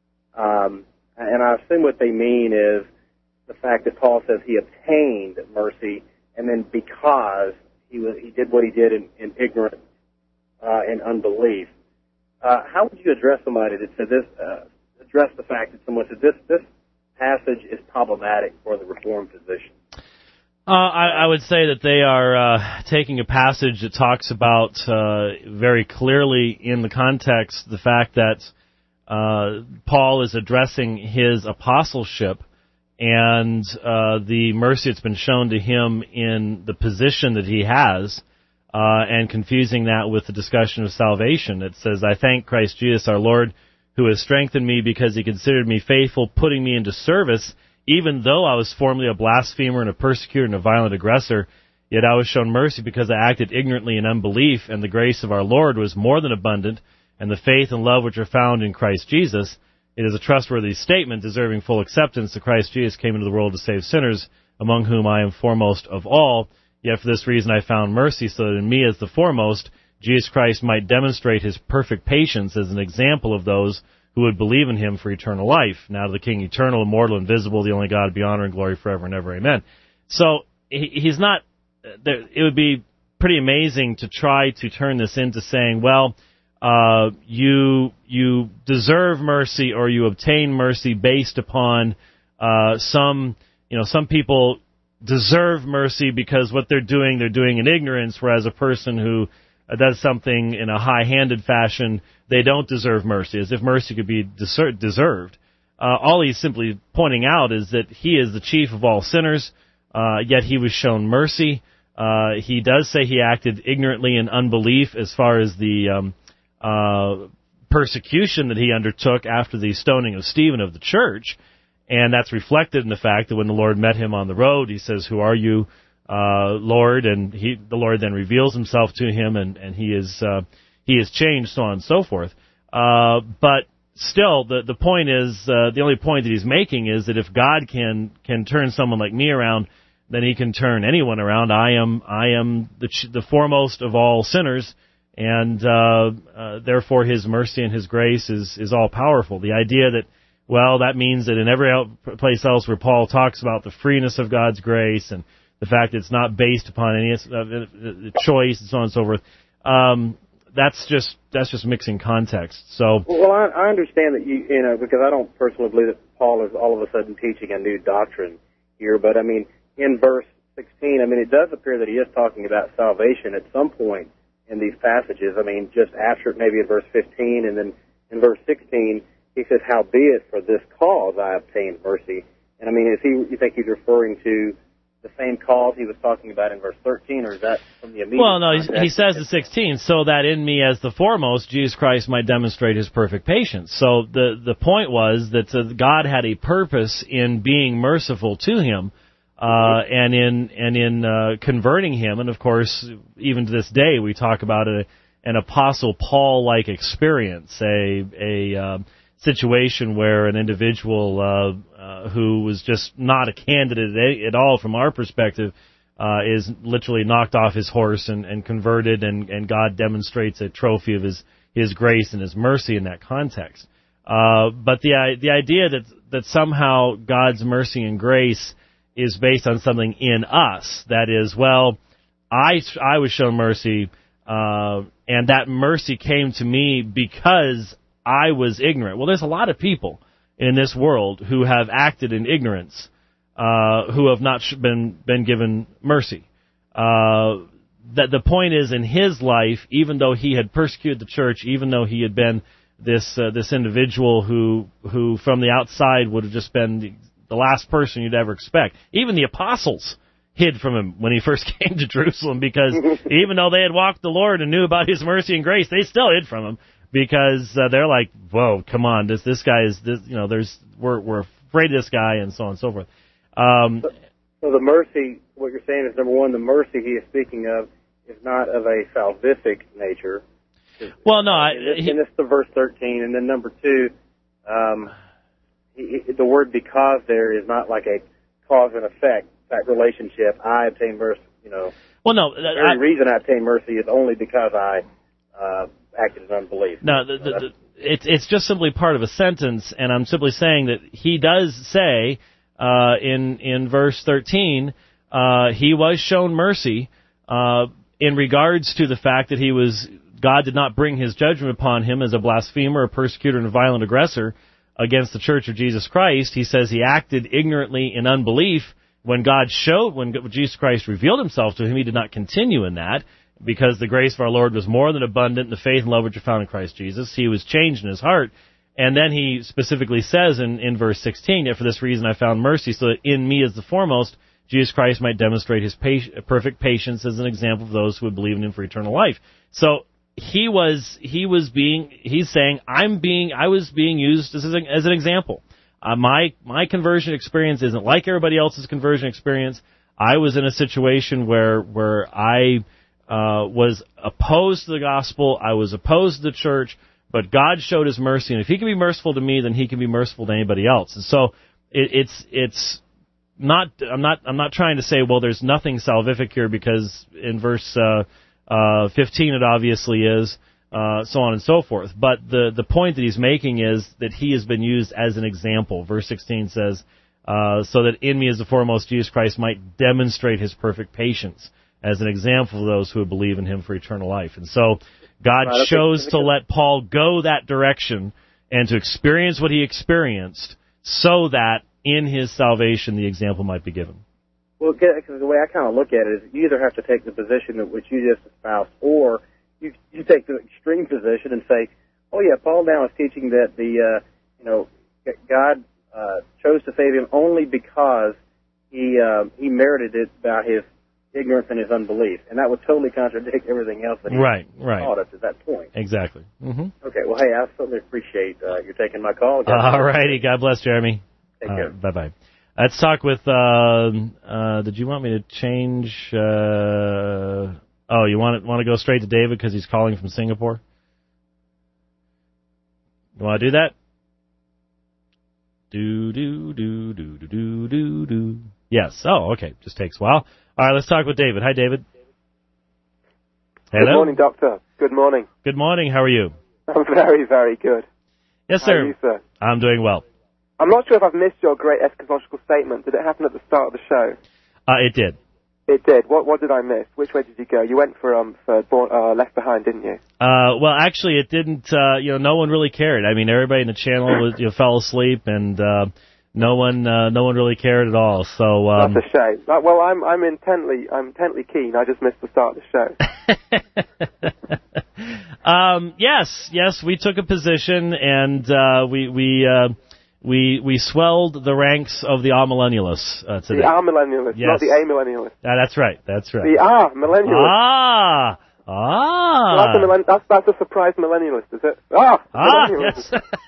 Speaker 8: um, and I assume what they mean is the fact that Paul says he obtained mercy, and then because he was he did what he did in, in ignorance uh, and unbelief. Uh, how would you address somebody that said this? Uh, address the fact that someone said this this passage is problematic for the Reformed position.
Speaker 2: Uh, I, I would say that they are uh, taking a passage that talks about uh, very clearly in the context the fact that uh, Paul is addressing his apostleship and uh, the mercy that's been shown to him in the position that he has, uh, and confusing that with the discussion of salvation. It says, "I thank Christ Jesus our Lord, who has strengthened me because he considered me faithful, putting me into service. Even though I was formerly a blasphemer and a persecutor and a violent aggressor, yet I was shown mercy because I acted ignorantly in unbelief, and the grace of our Lord was more than abundant, and the faith and love which are found in Christ Jesus. It is a trustworthy statement, deserving full acceptance, that Christ Jesus came into the world to save sinners, among whom I am foremost of all. Yet for this reason I found mercy, so that in me as the foremost, Jesus Christ might demonstrate his perfect patience as an example of those who would believe in him for eternal life. Now to the King, eternal, immortal, invisible, the only God, be honor and glory forever and ever. Amen." So he, he's not. It would be pretty amazing to try to turn this into saying, well, uh, you you deserve mercy or you obtain mercy based upon uh, some you know some people deserve mercy because what they're doing they're doing in ignorance, whereas a person who uh, does something in a high-handed fashion, they don't deserve mercy, as if mercy could be deser- deserved. Uh, all he's simply pointing out is that he is the chief of all sinners, uh, yet he was shown mercy. Uh, he does say he acted ignorantly in unbelief as far as the um, uh, persecution that he undertook after the stoning of Stephen of the church, and that's reflected in the fact that when the Lord met him on the road, he says, "Who are you, uh, Lord?" And he, the Lord then reveals himself to him, and, and he is uh, he is changed, so on and so forth. Uh, but still, the the point is, uh, the only point that he's making is that if God can can turn someone like me around, then he can turn anyone around. I am I am the the foremost of all sinners, and uh, uh, therefore his mercy and his grace is is all powerful. The idea that, well, that means that in every place else where Paul talks about the freeness of God's grace and the fact that it's not based upon any uh, choice and so on and so forth, um, that's just that's just mixing context. So,
Speaker 8: well, I, I understand that you you know because I don't personally believe that Paul is all of a sudden teaching a new doctrine here, but I mean in verse sixteen, I mean it does appear that he is talking about salvation at some point in these passages. I mean just after maybe in verse fifteen, and then in verse sixteen he says, "Howbeit for this cause I obtained mercy." And I mean, is he? You think he's referring to the same cause he was talking about in verse thirteen, or is that from the immediate?
Speaker 2: Well, no, he says in sixteen, "So that in me as the foremost, Jesus Christ might demonstrate his perfect patience." So the the point was that uh, God had a purpose in being merciful to him, uh, and in and in uh, converting him. And of course, even to this day, we talk about a, an Apostle Paul-like experience, a a uh, situation where an individual uh, uh, who was just not a candidate at all from our perspective uh, is literally knocked off his horse and, and converted, and, and God demonstrates a trophy of his, his grace and his mercy in that context. Uh, but the the idea that that somehow God's mercy and grace is based on something in us, that is, well, I, I was shown mercy, uh, and that mercy came to me because I was ignorant. Well, there's a lot of people in this world who have acted in ignorance, uh, who have not been been given mercy. Uh, that the point is, in his life, even though he had persecuted the church, even though he had been this uh, this individual who who from the outside would have just been the, the last person you'd ever expect, even the apostles hid from him when he first came to Jerusalem, because even though they had walked the Lord and knew about his mercy and grace, they still hid from him. Because uh, they're like, whoa, come on, this this guy is, this, you know, there's we're we're afraid of this guy, and so on and so forth. Um,
Speaker 8: so, so the mercy, what you're saying is, number one, the mercy he is speaking of is not of a salvific nature.
Speaker 2: Well, no, I,
Speaker 8: and,
Speaker 2: he,
Speaker 8: and this is the verse thirteen, and then number two, um, he, he, the word because there is not like a cause and effect type relationship. I obtain mercy, you know.
Speaker 2: Well, no.
Speaker 8: The very
Speaker 2: I,
Speaker 8: reason I obtain mercy is only because I uh, acted in unbelief.
Speaker 2: No, the, the, the, it's it's just simply part of a sentence, and I'm simply saying that he does say uh, in in verse thirteen, uh, he was shown mercy uh, in regards to the fact that he was God did not bring his judgment upon him as a blasphemer, a persecutor, and a violent aggressor against the Church of Jesus Christ. He says he acted ignorantly in unbelief. When God showed, when Jesus Christ revealed himself to him, he did not continue in that, because the grace of our Lord was more than abundant in the faith and love which are found in Christ Jesus. He was changed in his heart. And then he specifically says in, in verse sixteen, yet for this reason I found mercy, so that in me as the foremost, Jesus Christ might demonstrate his pa- perfect patience as an example of those who would believe in him for eternal life. So he was, he was being, he's saying, I'm being, I was being used as, an, as an example. Uh, my my conversion experience isn't like everybody else's conversion experience. I was in a situation where where I uh, was opposed to the gospel. I was opposed to the church, but God showed his mercy, and if he can be merciful to me, then he can be merciful to anybody else. And so it, it's it's not. I'm not. I'm not trying to say, well, there's nothing salvific here, because in verse uh, uh, fifteen it obviously is. Uh, so on and so forth. But the, the point that he's making is that he has been used as an example. Verse sixteen says, uh, so that in me as the foremost Jesus Christ might demonstrate his perfect patience as an example of those who would believe in him for eternal life. And so God
Speaker 8: right, okay.
Speaker 2: chose to let Paul go that direction and to experience what he experienced so that in his salvation the example might be given.
Speaker 8: Well, because the way I kind of look at it is you either have to take the position that which you just espoused, or You, you take the extreme position and say, oh, yeah, Paul now is teaching that the, uh, you know, God uh, chose to save him only because he uh, he merited it by his ignorance and his unbelief. And that would totally contradict everything else that he
Speaker 2: right, right.
Speaker 8: taught us at that point.
Speaker 2: Exactly. Mm-hmm.
Speaker 8: Okay, well, hey, I certainly appreciate uh, you taking my call.
Speaker 2: All righty. God bless, Jeremy.
Speaker 8: Take care.
Speaker 2: Uh, bye-bye. Let's talk with, uh, uh, did you want me to change... Uh, Oh, you want to want to go straight to David because he's calling from Singapore? You want to do that? Do do do do do do do do. Yes. Oh, okay. Just takes a while. All right. Let's talk with David. Hi, David. Hello.
Speaker 9: Good morning, Doctor. Good morning.
Speaker 2: Good morning. How are you?
Speaker 9: I'm very, very good.
Speaker 2: Yes,
Speaker 9: How
Speaker 2: sir.
Speaker 9: are you, sir?
Speaker 2: I'm doing well.
Speaker 9: I'm not sure if I've missed your great eschatological statement. Did it happen at the start of the show?
Speaker 2: Uh, it did.
Speaker 9: It did. What what did I miss? Which way did you go? You went for um for born, uh, Left Behind, didn't you?
Speaker 2: Uh, well, actually, it didn't. Uh, you know, no one really cared. I mean, everybody in the channel was, you know, fell asleep, and uh, no one uh, no one really cared at all. So um,
Speaker 9: that's a shame. Uh, well, I'm I'm intently I'm intently keen. I just missed the start of the
Speaker 2: show. um, yes, yes, we took a position, and uh, we we. Uh, We we swelled the ranks of the amillennialists uh, today.
Speaker 9: The amillennialists, yes. Not the amillennialists.
Speaker 2: Uh, that's right. That's right.
Speaker 9: The ah millennialists.
Speaker 2: Ah ah.
Speaker 9: So that's, a millenn- that's that's a surprise millennialist, is it? Ah.
Speaker 2: Ah yes.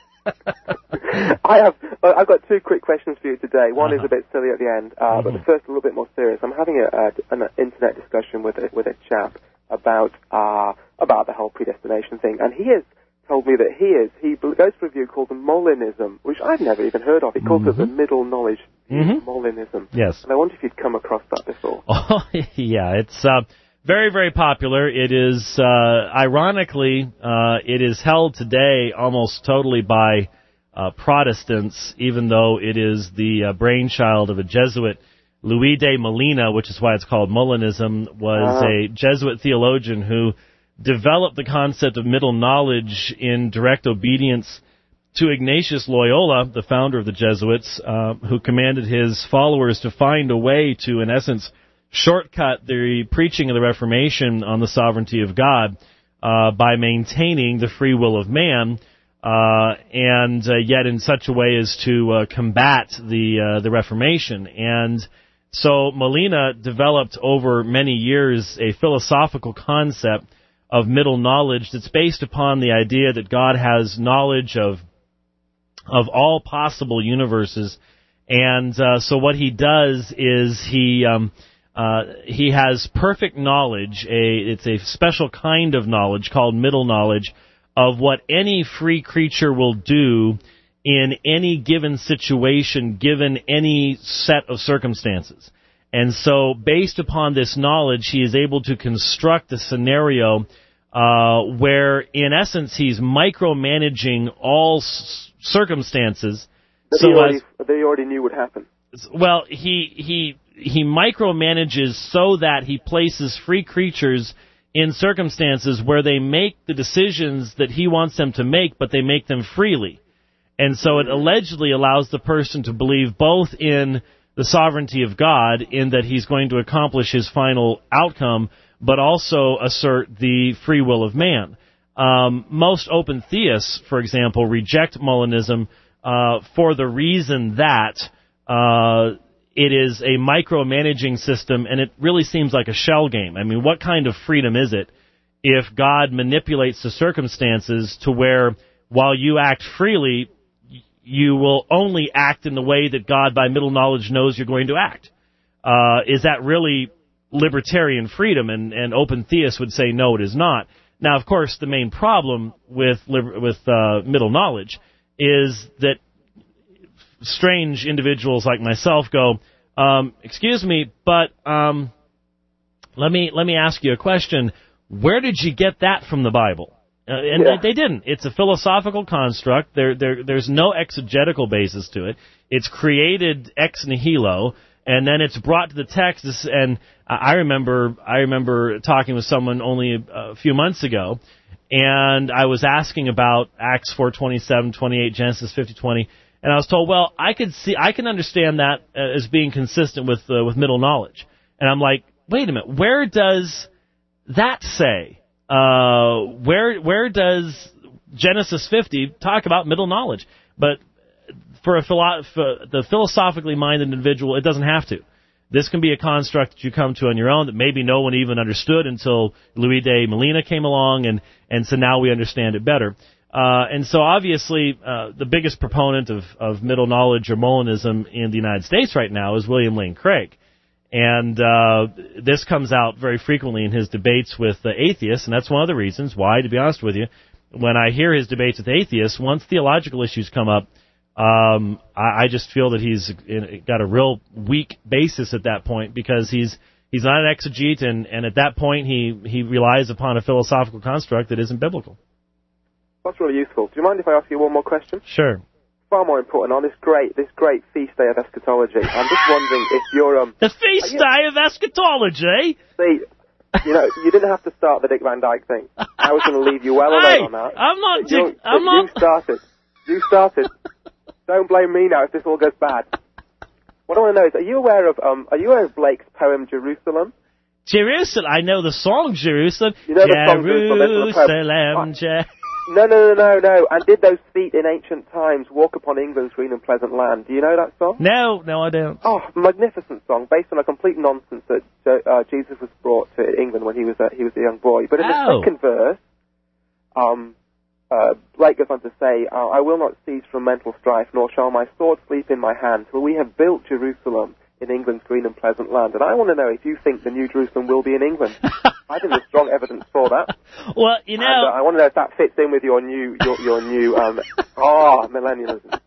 Speaker 9: I have uh, I've got two quick questions for you today. One uh-huh. is a bit silly at the end, uh, mm-hmm. but the first a little bit more serious. I'm having a, a, an internet discussion with a, with a chap about uh, about the whole predestination thing, and he is. told me that he is, he goes for a view called the Molinism, which I've never even heard of. He calls mm-hmm. it the middle knowledge mm-hmm. Molinism.
Speaker 2: Yes.
Speaker 9: And I wonder if you'd come across that before.
Speaker 2: Oh, yeah, it's uh, very, very popular. It is, uh, ironically, uh, it is held today almost totally by uh, Protestants, even though it is the uh, brainchild of a Jesuit. Louis de Molina, which is why it's called Molinism, was uh-huh. a Jesuit theologian who developed the concept of middle knowledge in direct obedience to Ignatius Loyola, the founder of the Jesuits, uh, who commanded his followers to find a way to, in essence, shortcut the preaching of the Reformation on the sovereignty of God uh, by maintaining the free will of man, uh, and uh, yet in such a way as to uh, combat the uh, the Reformation. And so Molina developed over many years a philosophical concept of middle knowledge that's based upon the idea that God has knowledge of of all possible universes, and uh, so what he does is he um, uh, he has perfect knowledge. A it's a special kind of knowledge called middle knowledge of what any free creature will do in any given situation, given any set of circumstances. And so, based upon this knowledge, he is able to construct a scenario uh, where, in essence, he's micromanaging all s- circumstances.
Speaker 9: That
Speaker 2: so
Speaker 9: he already,
Speaker 2: as,
Speaker 9: that he already knew would happen.
Speaker 2: Well, he he he micromanages so that he places free creatures in circumstances where they make the decisions that he wants them to make, but they make them freely. And so it allegedly allows the person to believe both in the sovereignty of God, in that he's going to accomplish his final outcome, but also assert the free will of man. Um, most open theists, for example, reject Molinism uh, for the reason that uh, it is a micromanaging system, and it really seems like a shell game. I mean, what kind of freedom is it if God manipulates the circumstances to where, while you act freely, you will only act in the way that God, by middle knowledge, knows you're going to act? Uh, is that really libertarian freedom? And, and open theists would say, no, it is not. Now, of course, the main problem with with uh, middle knowledge is that strange individuals like myself go, um, excuse me, but um, let me let me ask you a question. Where did you get that from the Bible? Uh, and
Speaker 9: yeah.
Speaker 2: they, they didn't. It's a philosophical construct. There, there, there's no exegetical basis to it. It's created ex nihilo, and then it's brought to the text. And I remember, I remember talking with someone only a, a few months ago, and I was asking about Acts four twenty-seven, twenty-eight, Genesis fifty twenty, and I was told, well, I could see, I can understand that as being consistent with uh, with middle knowledge. And I'm like, wait a minute, where does that say? Uh, where where does Genesis fifty talk about middle knowledge? But for a philo- for the philosophically minded individual, it doesn't have to. This can be a construct that you come to on your own that maybe no one even understood until Louis de Molina came along, and, and so now we understand it better. Uh, and so obviously uh, the biggest proponent of, of middle knowledge or Molinism in the United States right now is William Lane Craig. And uh, this comes out very frequently in his debates with uh, atheists, and that's one of the reasons why, to be honest with you, when I hear his debates with atheists, once theological issues come up, um, I, I just feel that he's in, got a real weak basis at that point, because he's he's not an exegete, and, and at that point he, he relies upon a philosophical construct that isn't biblical.
Speaker 9: That's really useful. Do you mind if I ask you one more question?
Speaker 2: Sure.
Speaker 9: Far more important, on this great this great feast day of eschatology, I'm just wondering if you're um
Speaker 2: the feast you, day of eschatology.
Speaker 9: See, you know, you didn't have to start the Dick Van Dyke thing. I was going to leave you well alone
Speaker 2: hey,
Speaker 9: on that.
Speaker 2: I'm not
Speaker 9: but
Speaker 2: Dick. I'm
Speaker 9: you
Speaker 2: not.
Speaker 9: You started. You started. Don't blame me now if this all goes bad. What I want to know is, are you aware of um are you aware of Blake's poem Jerusalem?
Speaker 2: Jerusalem. I know the song Jerusalem.
Speaker 9: You know the song Jerusalem.
Speaker 2: Jerusalem. Jerusalem.
Speaker 9: No, no, no, no, no. And did those feet in ancient times walk upon England's green and pleasant land? Do you know that song?
Speaker 2: No, no, I don't.
Speaker 9: Oh, magnificent song, based on a complete nonsense that uh, Jesus was brought to England when he was a, he was a young boy. But in
Speaker 2: oh.
Speaker 9: the second verse, um, uh, Blake goes on to say, uh, I will not cease from mental strife, nor shall my sword sleep in my hand, till we have built Jerusalem in England's green and pleasant land. And I want to know if you think the New Jerusalem will be in England. I think there's strong evidence for that.
Speaker 2: Well, you know,
Speaker 9: and, uh, I want to know if that fits in with your new, your, your new, um, oh, millennialism.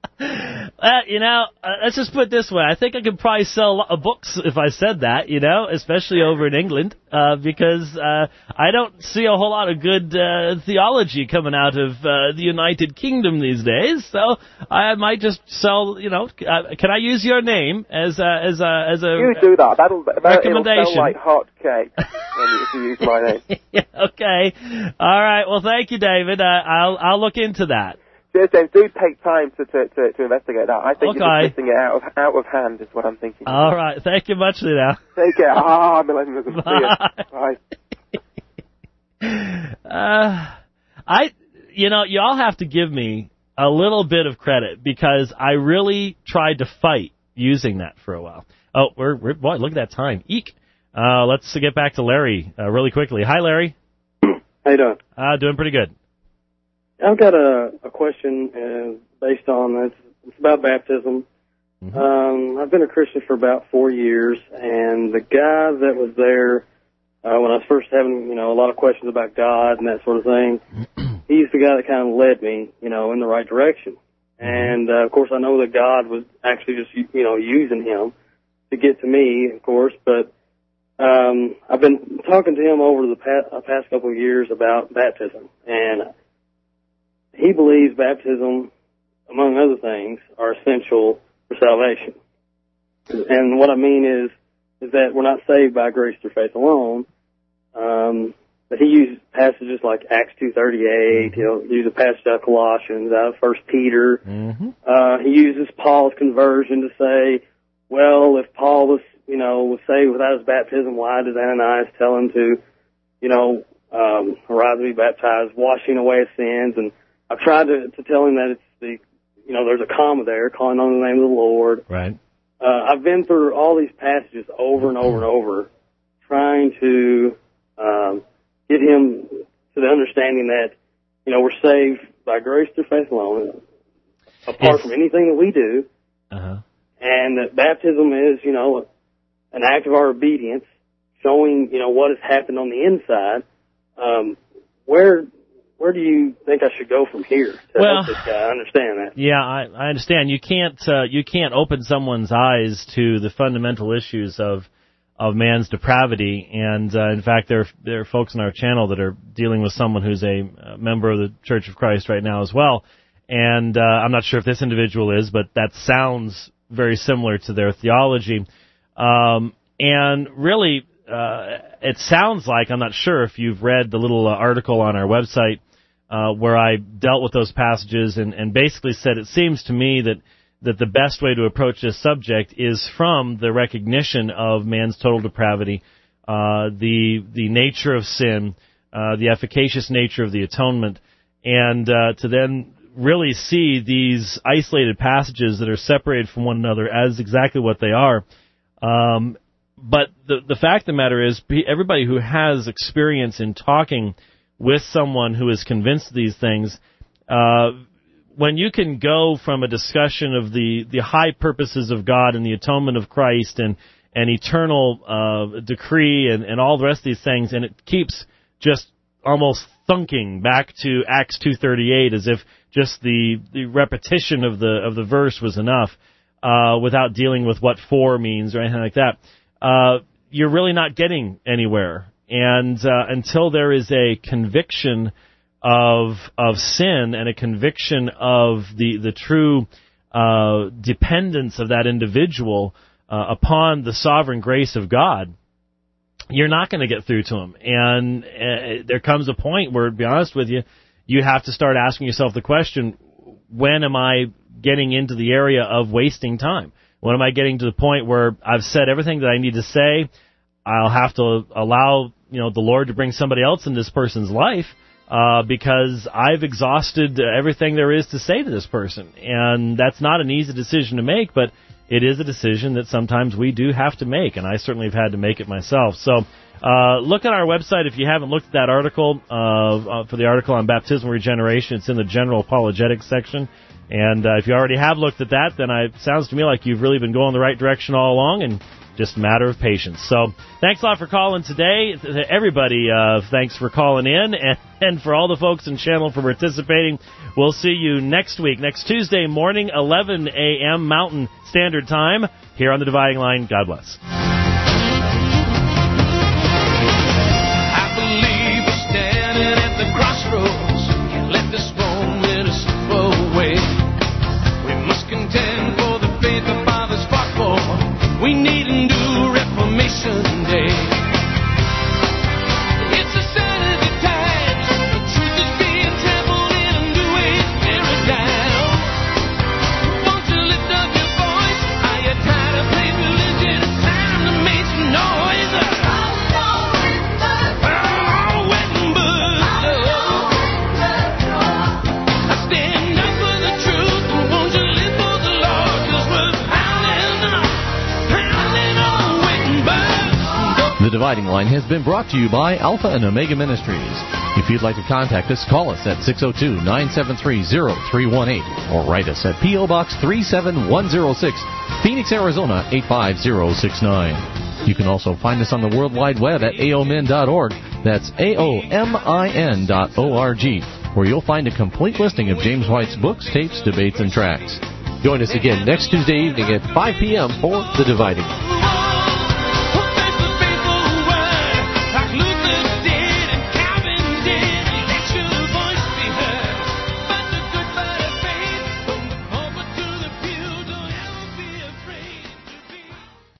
Speaker 2: Uh, you know, uh, let's just put it this way. I think I could probably sell a lot of books if I said that, you know, especially over in England, uh, because uh, I don't see a whole lot of good uh, theology coming out of uh, the United Kingdom these days. So I might just sell, you know, uh, can I use your name as a, as a, as a
Speaker 9: You do that. That'll, that
Speaker 2: recommendation.
Speaker 9: It'll sell like hot cake when you, if you use my name.
Speaker 2: Yeah, okay. All right. Well, thank you, David. Uh, I'll I'll look into that.
Speaker 9: Yes, James, do take time to, to, to, to investigate that. I think
Speaker 2: okay.
Speaker 9: you're just missing it out of, out of hand is what I'm thinking.
Speaker 2: All right. Thank you much, now.
Speaker 9: Take care. Ah, millennialism.
Speaker 2: Bye.
Speaker 9: Bye.
Speaker 2: uh, I, you know, you all have to give me a little bit of credit, because I really tried to fight using that for a while. Oh, we're, we're boy, look at that time. Eek. Uh, let's get back to Larry uh, really quickly. Hi, Larry.
Speaker 10: How you doing?
Speaker 2: Uh, doing pretty good.
Speaker 10: I've got a, a question uh, based on it's, it's about baptism. Mm-hmm. Um, I've been a Christian for about four years, and the guy that was there uh, when I was first having, you know, a lot of questions about God and that sort of thing, he's the guy that kind of led me, you know, in the right direction. And, uh, of course, I know that God was actually just, you know, using him to get to me, of course. But um, I've been talking to him over the past, uh, past couple of years about baptism. And he believes baptism, among other things, are essential for salvation. And what I mean is, is that we're not saved by grace through faith alone. Um, but he uses passages like Acts two thirty-eight. Mm-hmm. He'll use a passage out of Colossians, out of First Peter. Mm-hmm. Uh, he uses Paul's conversion to say, well, if Paul was, you know, was saved without his baptism, why did Ananias tell him to, you know, um, arise to be baptized, washing away his sins? And I've tried to, to tell him that it's the, you know, there's a comma there, calling on the name of the Lord.
Speaker 2: Right.
Speaker 10: Uh, I've been through all these passages over and over and over, trying to um, get him to the understanding that, you know, we're saved by grace through faith alone, apart
Speaker 2: it's,
Speaker 10: from anything that we do,
Speaker 2: uh-huh.
Speaker 10: and that baptism is, you know, an act of our obedience, showing, you know, what has happened on the inside. Um, where where do you think I should go from here to
Speaker 2: well,
Speaker 10: help this guy understand that?
Speaker 2: Yeah, I, I understand. You can't uh, you can't open someone's eyes to the fundamental issues of of man's depravity. And uh, in fact, there there are folks on our channel that are dealing with someone who's a, a member of the Church of Christ right now as well. And uh, I'm not sure if this individual is, but that sounds very similar to their theology. Um, and really, uh, it sounds like, I'm not sure if you've read the little uh, article on our website uh, where I dealt with those passages and, and basically said it seems to me that, that the best way to approach this subject is from the recognition of man's total depravity, uh, the the nature of sin, uh, the efficacious nature of the atonement, and uh, to then really see these isolated passages that are separated from one another as exactly what they are. Um, but the the fact of the matter is, everybody who has experience in talking with someone who is convinced of these things, uh, when you can go from a discussion of the, the high purposes of God and the atonement of Christ and, and eternal uh, decree and, and all the rest of these things, and it keeps just almost thunking back to Acts two thirty-eight as if just the, the repetition of the of the verse was enough, uh, without dealing with what for means or anything like that, uh, you're really not getting anywhere. And uh, until there is a conviction of of sin and a conviction of the the true uh, dependence of that individual uh, upon the sovereign grace of God, you're not going to get through to him. And uh, there comes a point where, to be honest with you, you have to start asking yourself the question, when am I getting into the area of wasting time? When am I getting to the point where I've said everything that I need to say? I'll have to allow, you know, the Lord to bring somebody else in this person's life uh, because I've exhausted everything there is to say to this person. And that's not an easy decision to make, but it is a decision that sometimes we do have to make, and I certainly have had to make it myself. So uh, look at our website if you haven't looked at that article, uh, uh, for the article on baptismal regeneration. It's in the general apologetics section. And uh, if you already have looked at that, then it sounds to me like you've really been going the right direction all along, and just a matter of patience. So thanks a lot for calling today. Everybody, uh, thanks for calling in, and, and for all the folks in channel for participating. We'll see you next week, next Tuesday morning, eleven a.m. Mountain Standard Time, here on The Dividing Line. God bless.
Speaker 6: I believe we're standing at the crossroads. Can't let this moment slip away. We must contend for the faith the fathers fought for. We need a new Reformation Day. It's a sign of the times. The truth is being trampled in a new age paradigm. Won't you lift up your voice? Are you tired of playing religion? It's time to make some noise. Oh, Wittenberg. I stand up for the truth. And won't you live for the Lord? 'Cause we're pounding up.
Speaker 1: The Dividing Line has been brought to you by Alpha and Omega Ministries. If you'd like to contact us, call us at six oh two, nine seven three, oh three one eight or write us at P O. Box three seven one oh six, Phoenix, Arizona eight five zero six nine. You can also find us on the World Wide Web at A O M I N dot org. That's A O M I N dot O R G. where you'll find a complete listing of James White's books, tapes, debates, and tracts. Join us again next Tuesday evening at five p.m. for The Dividing Line.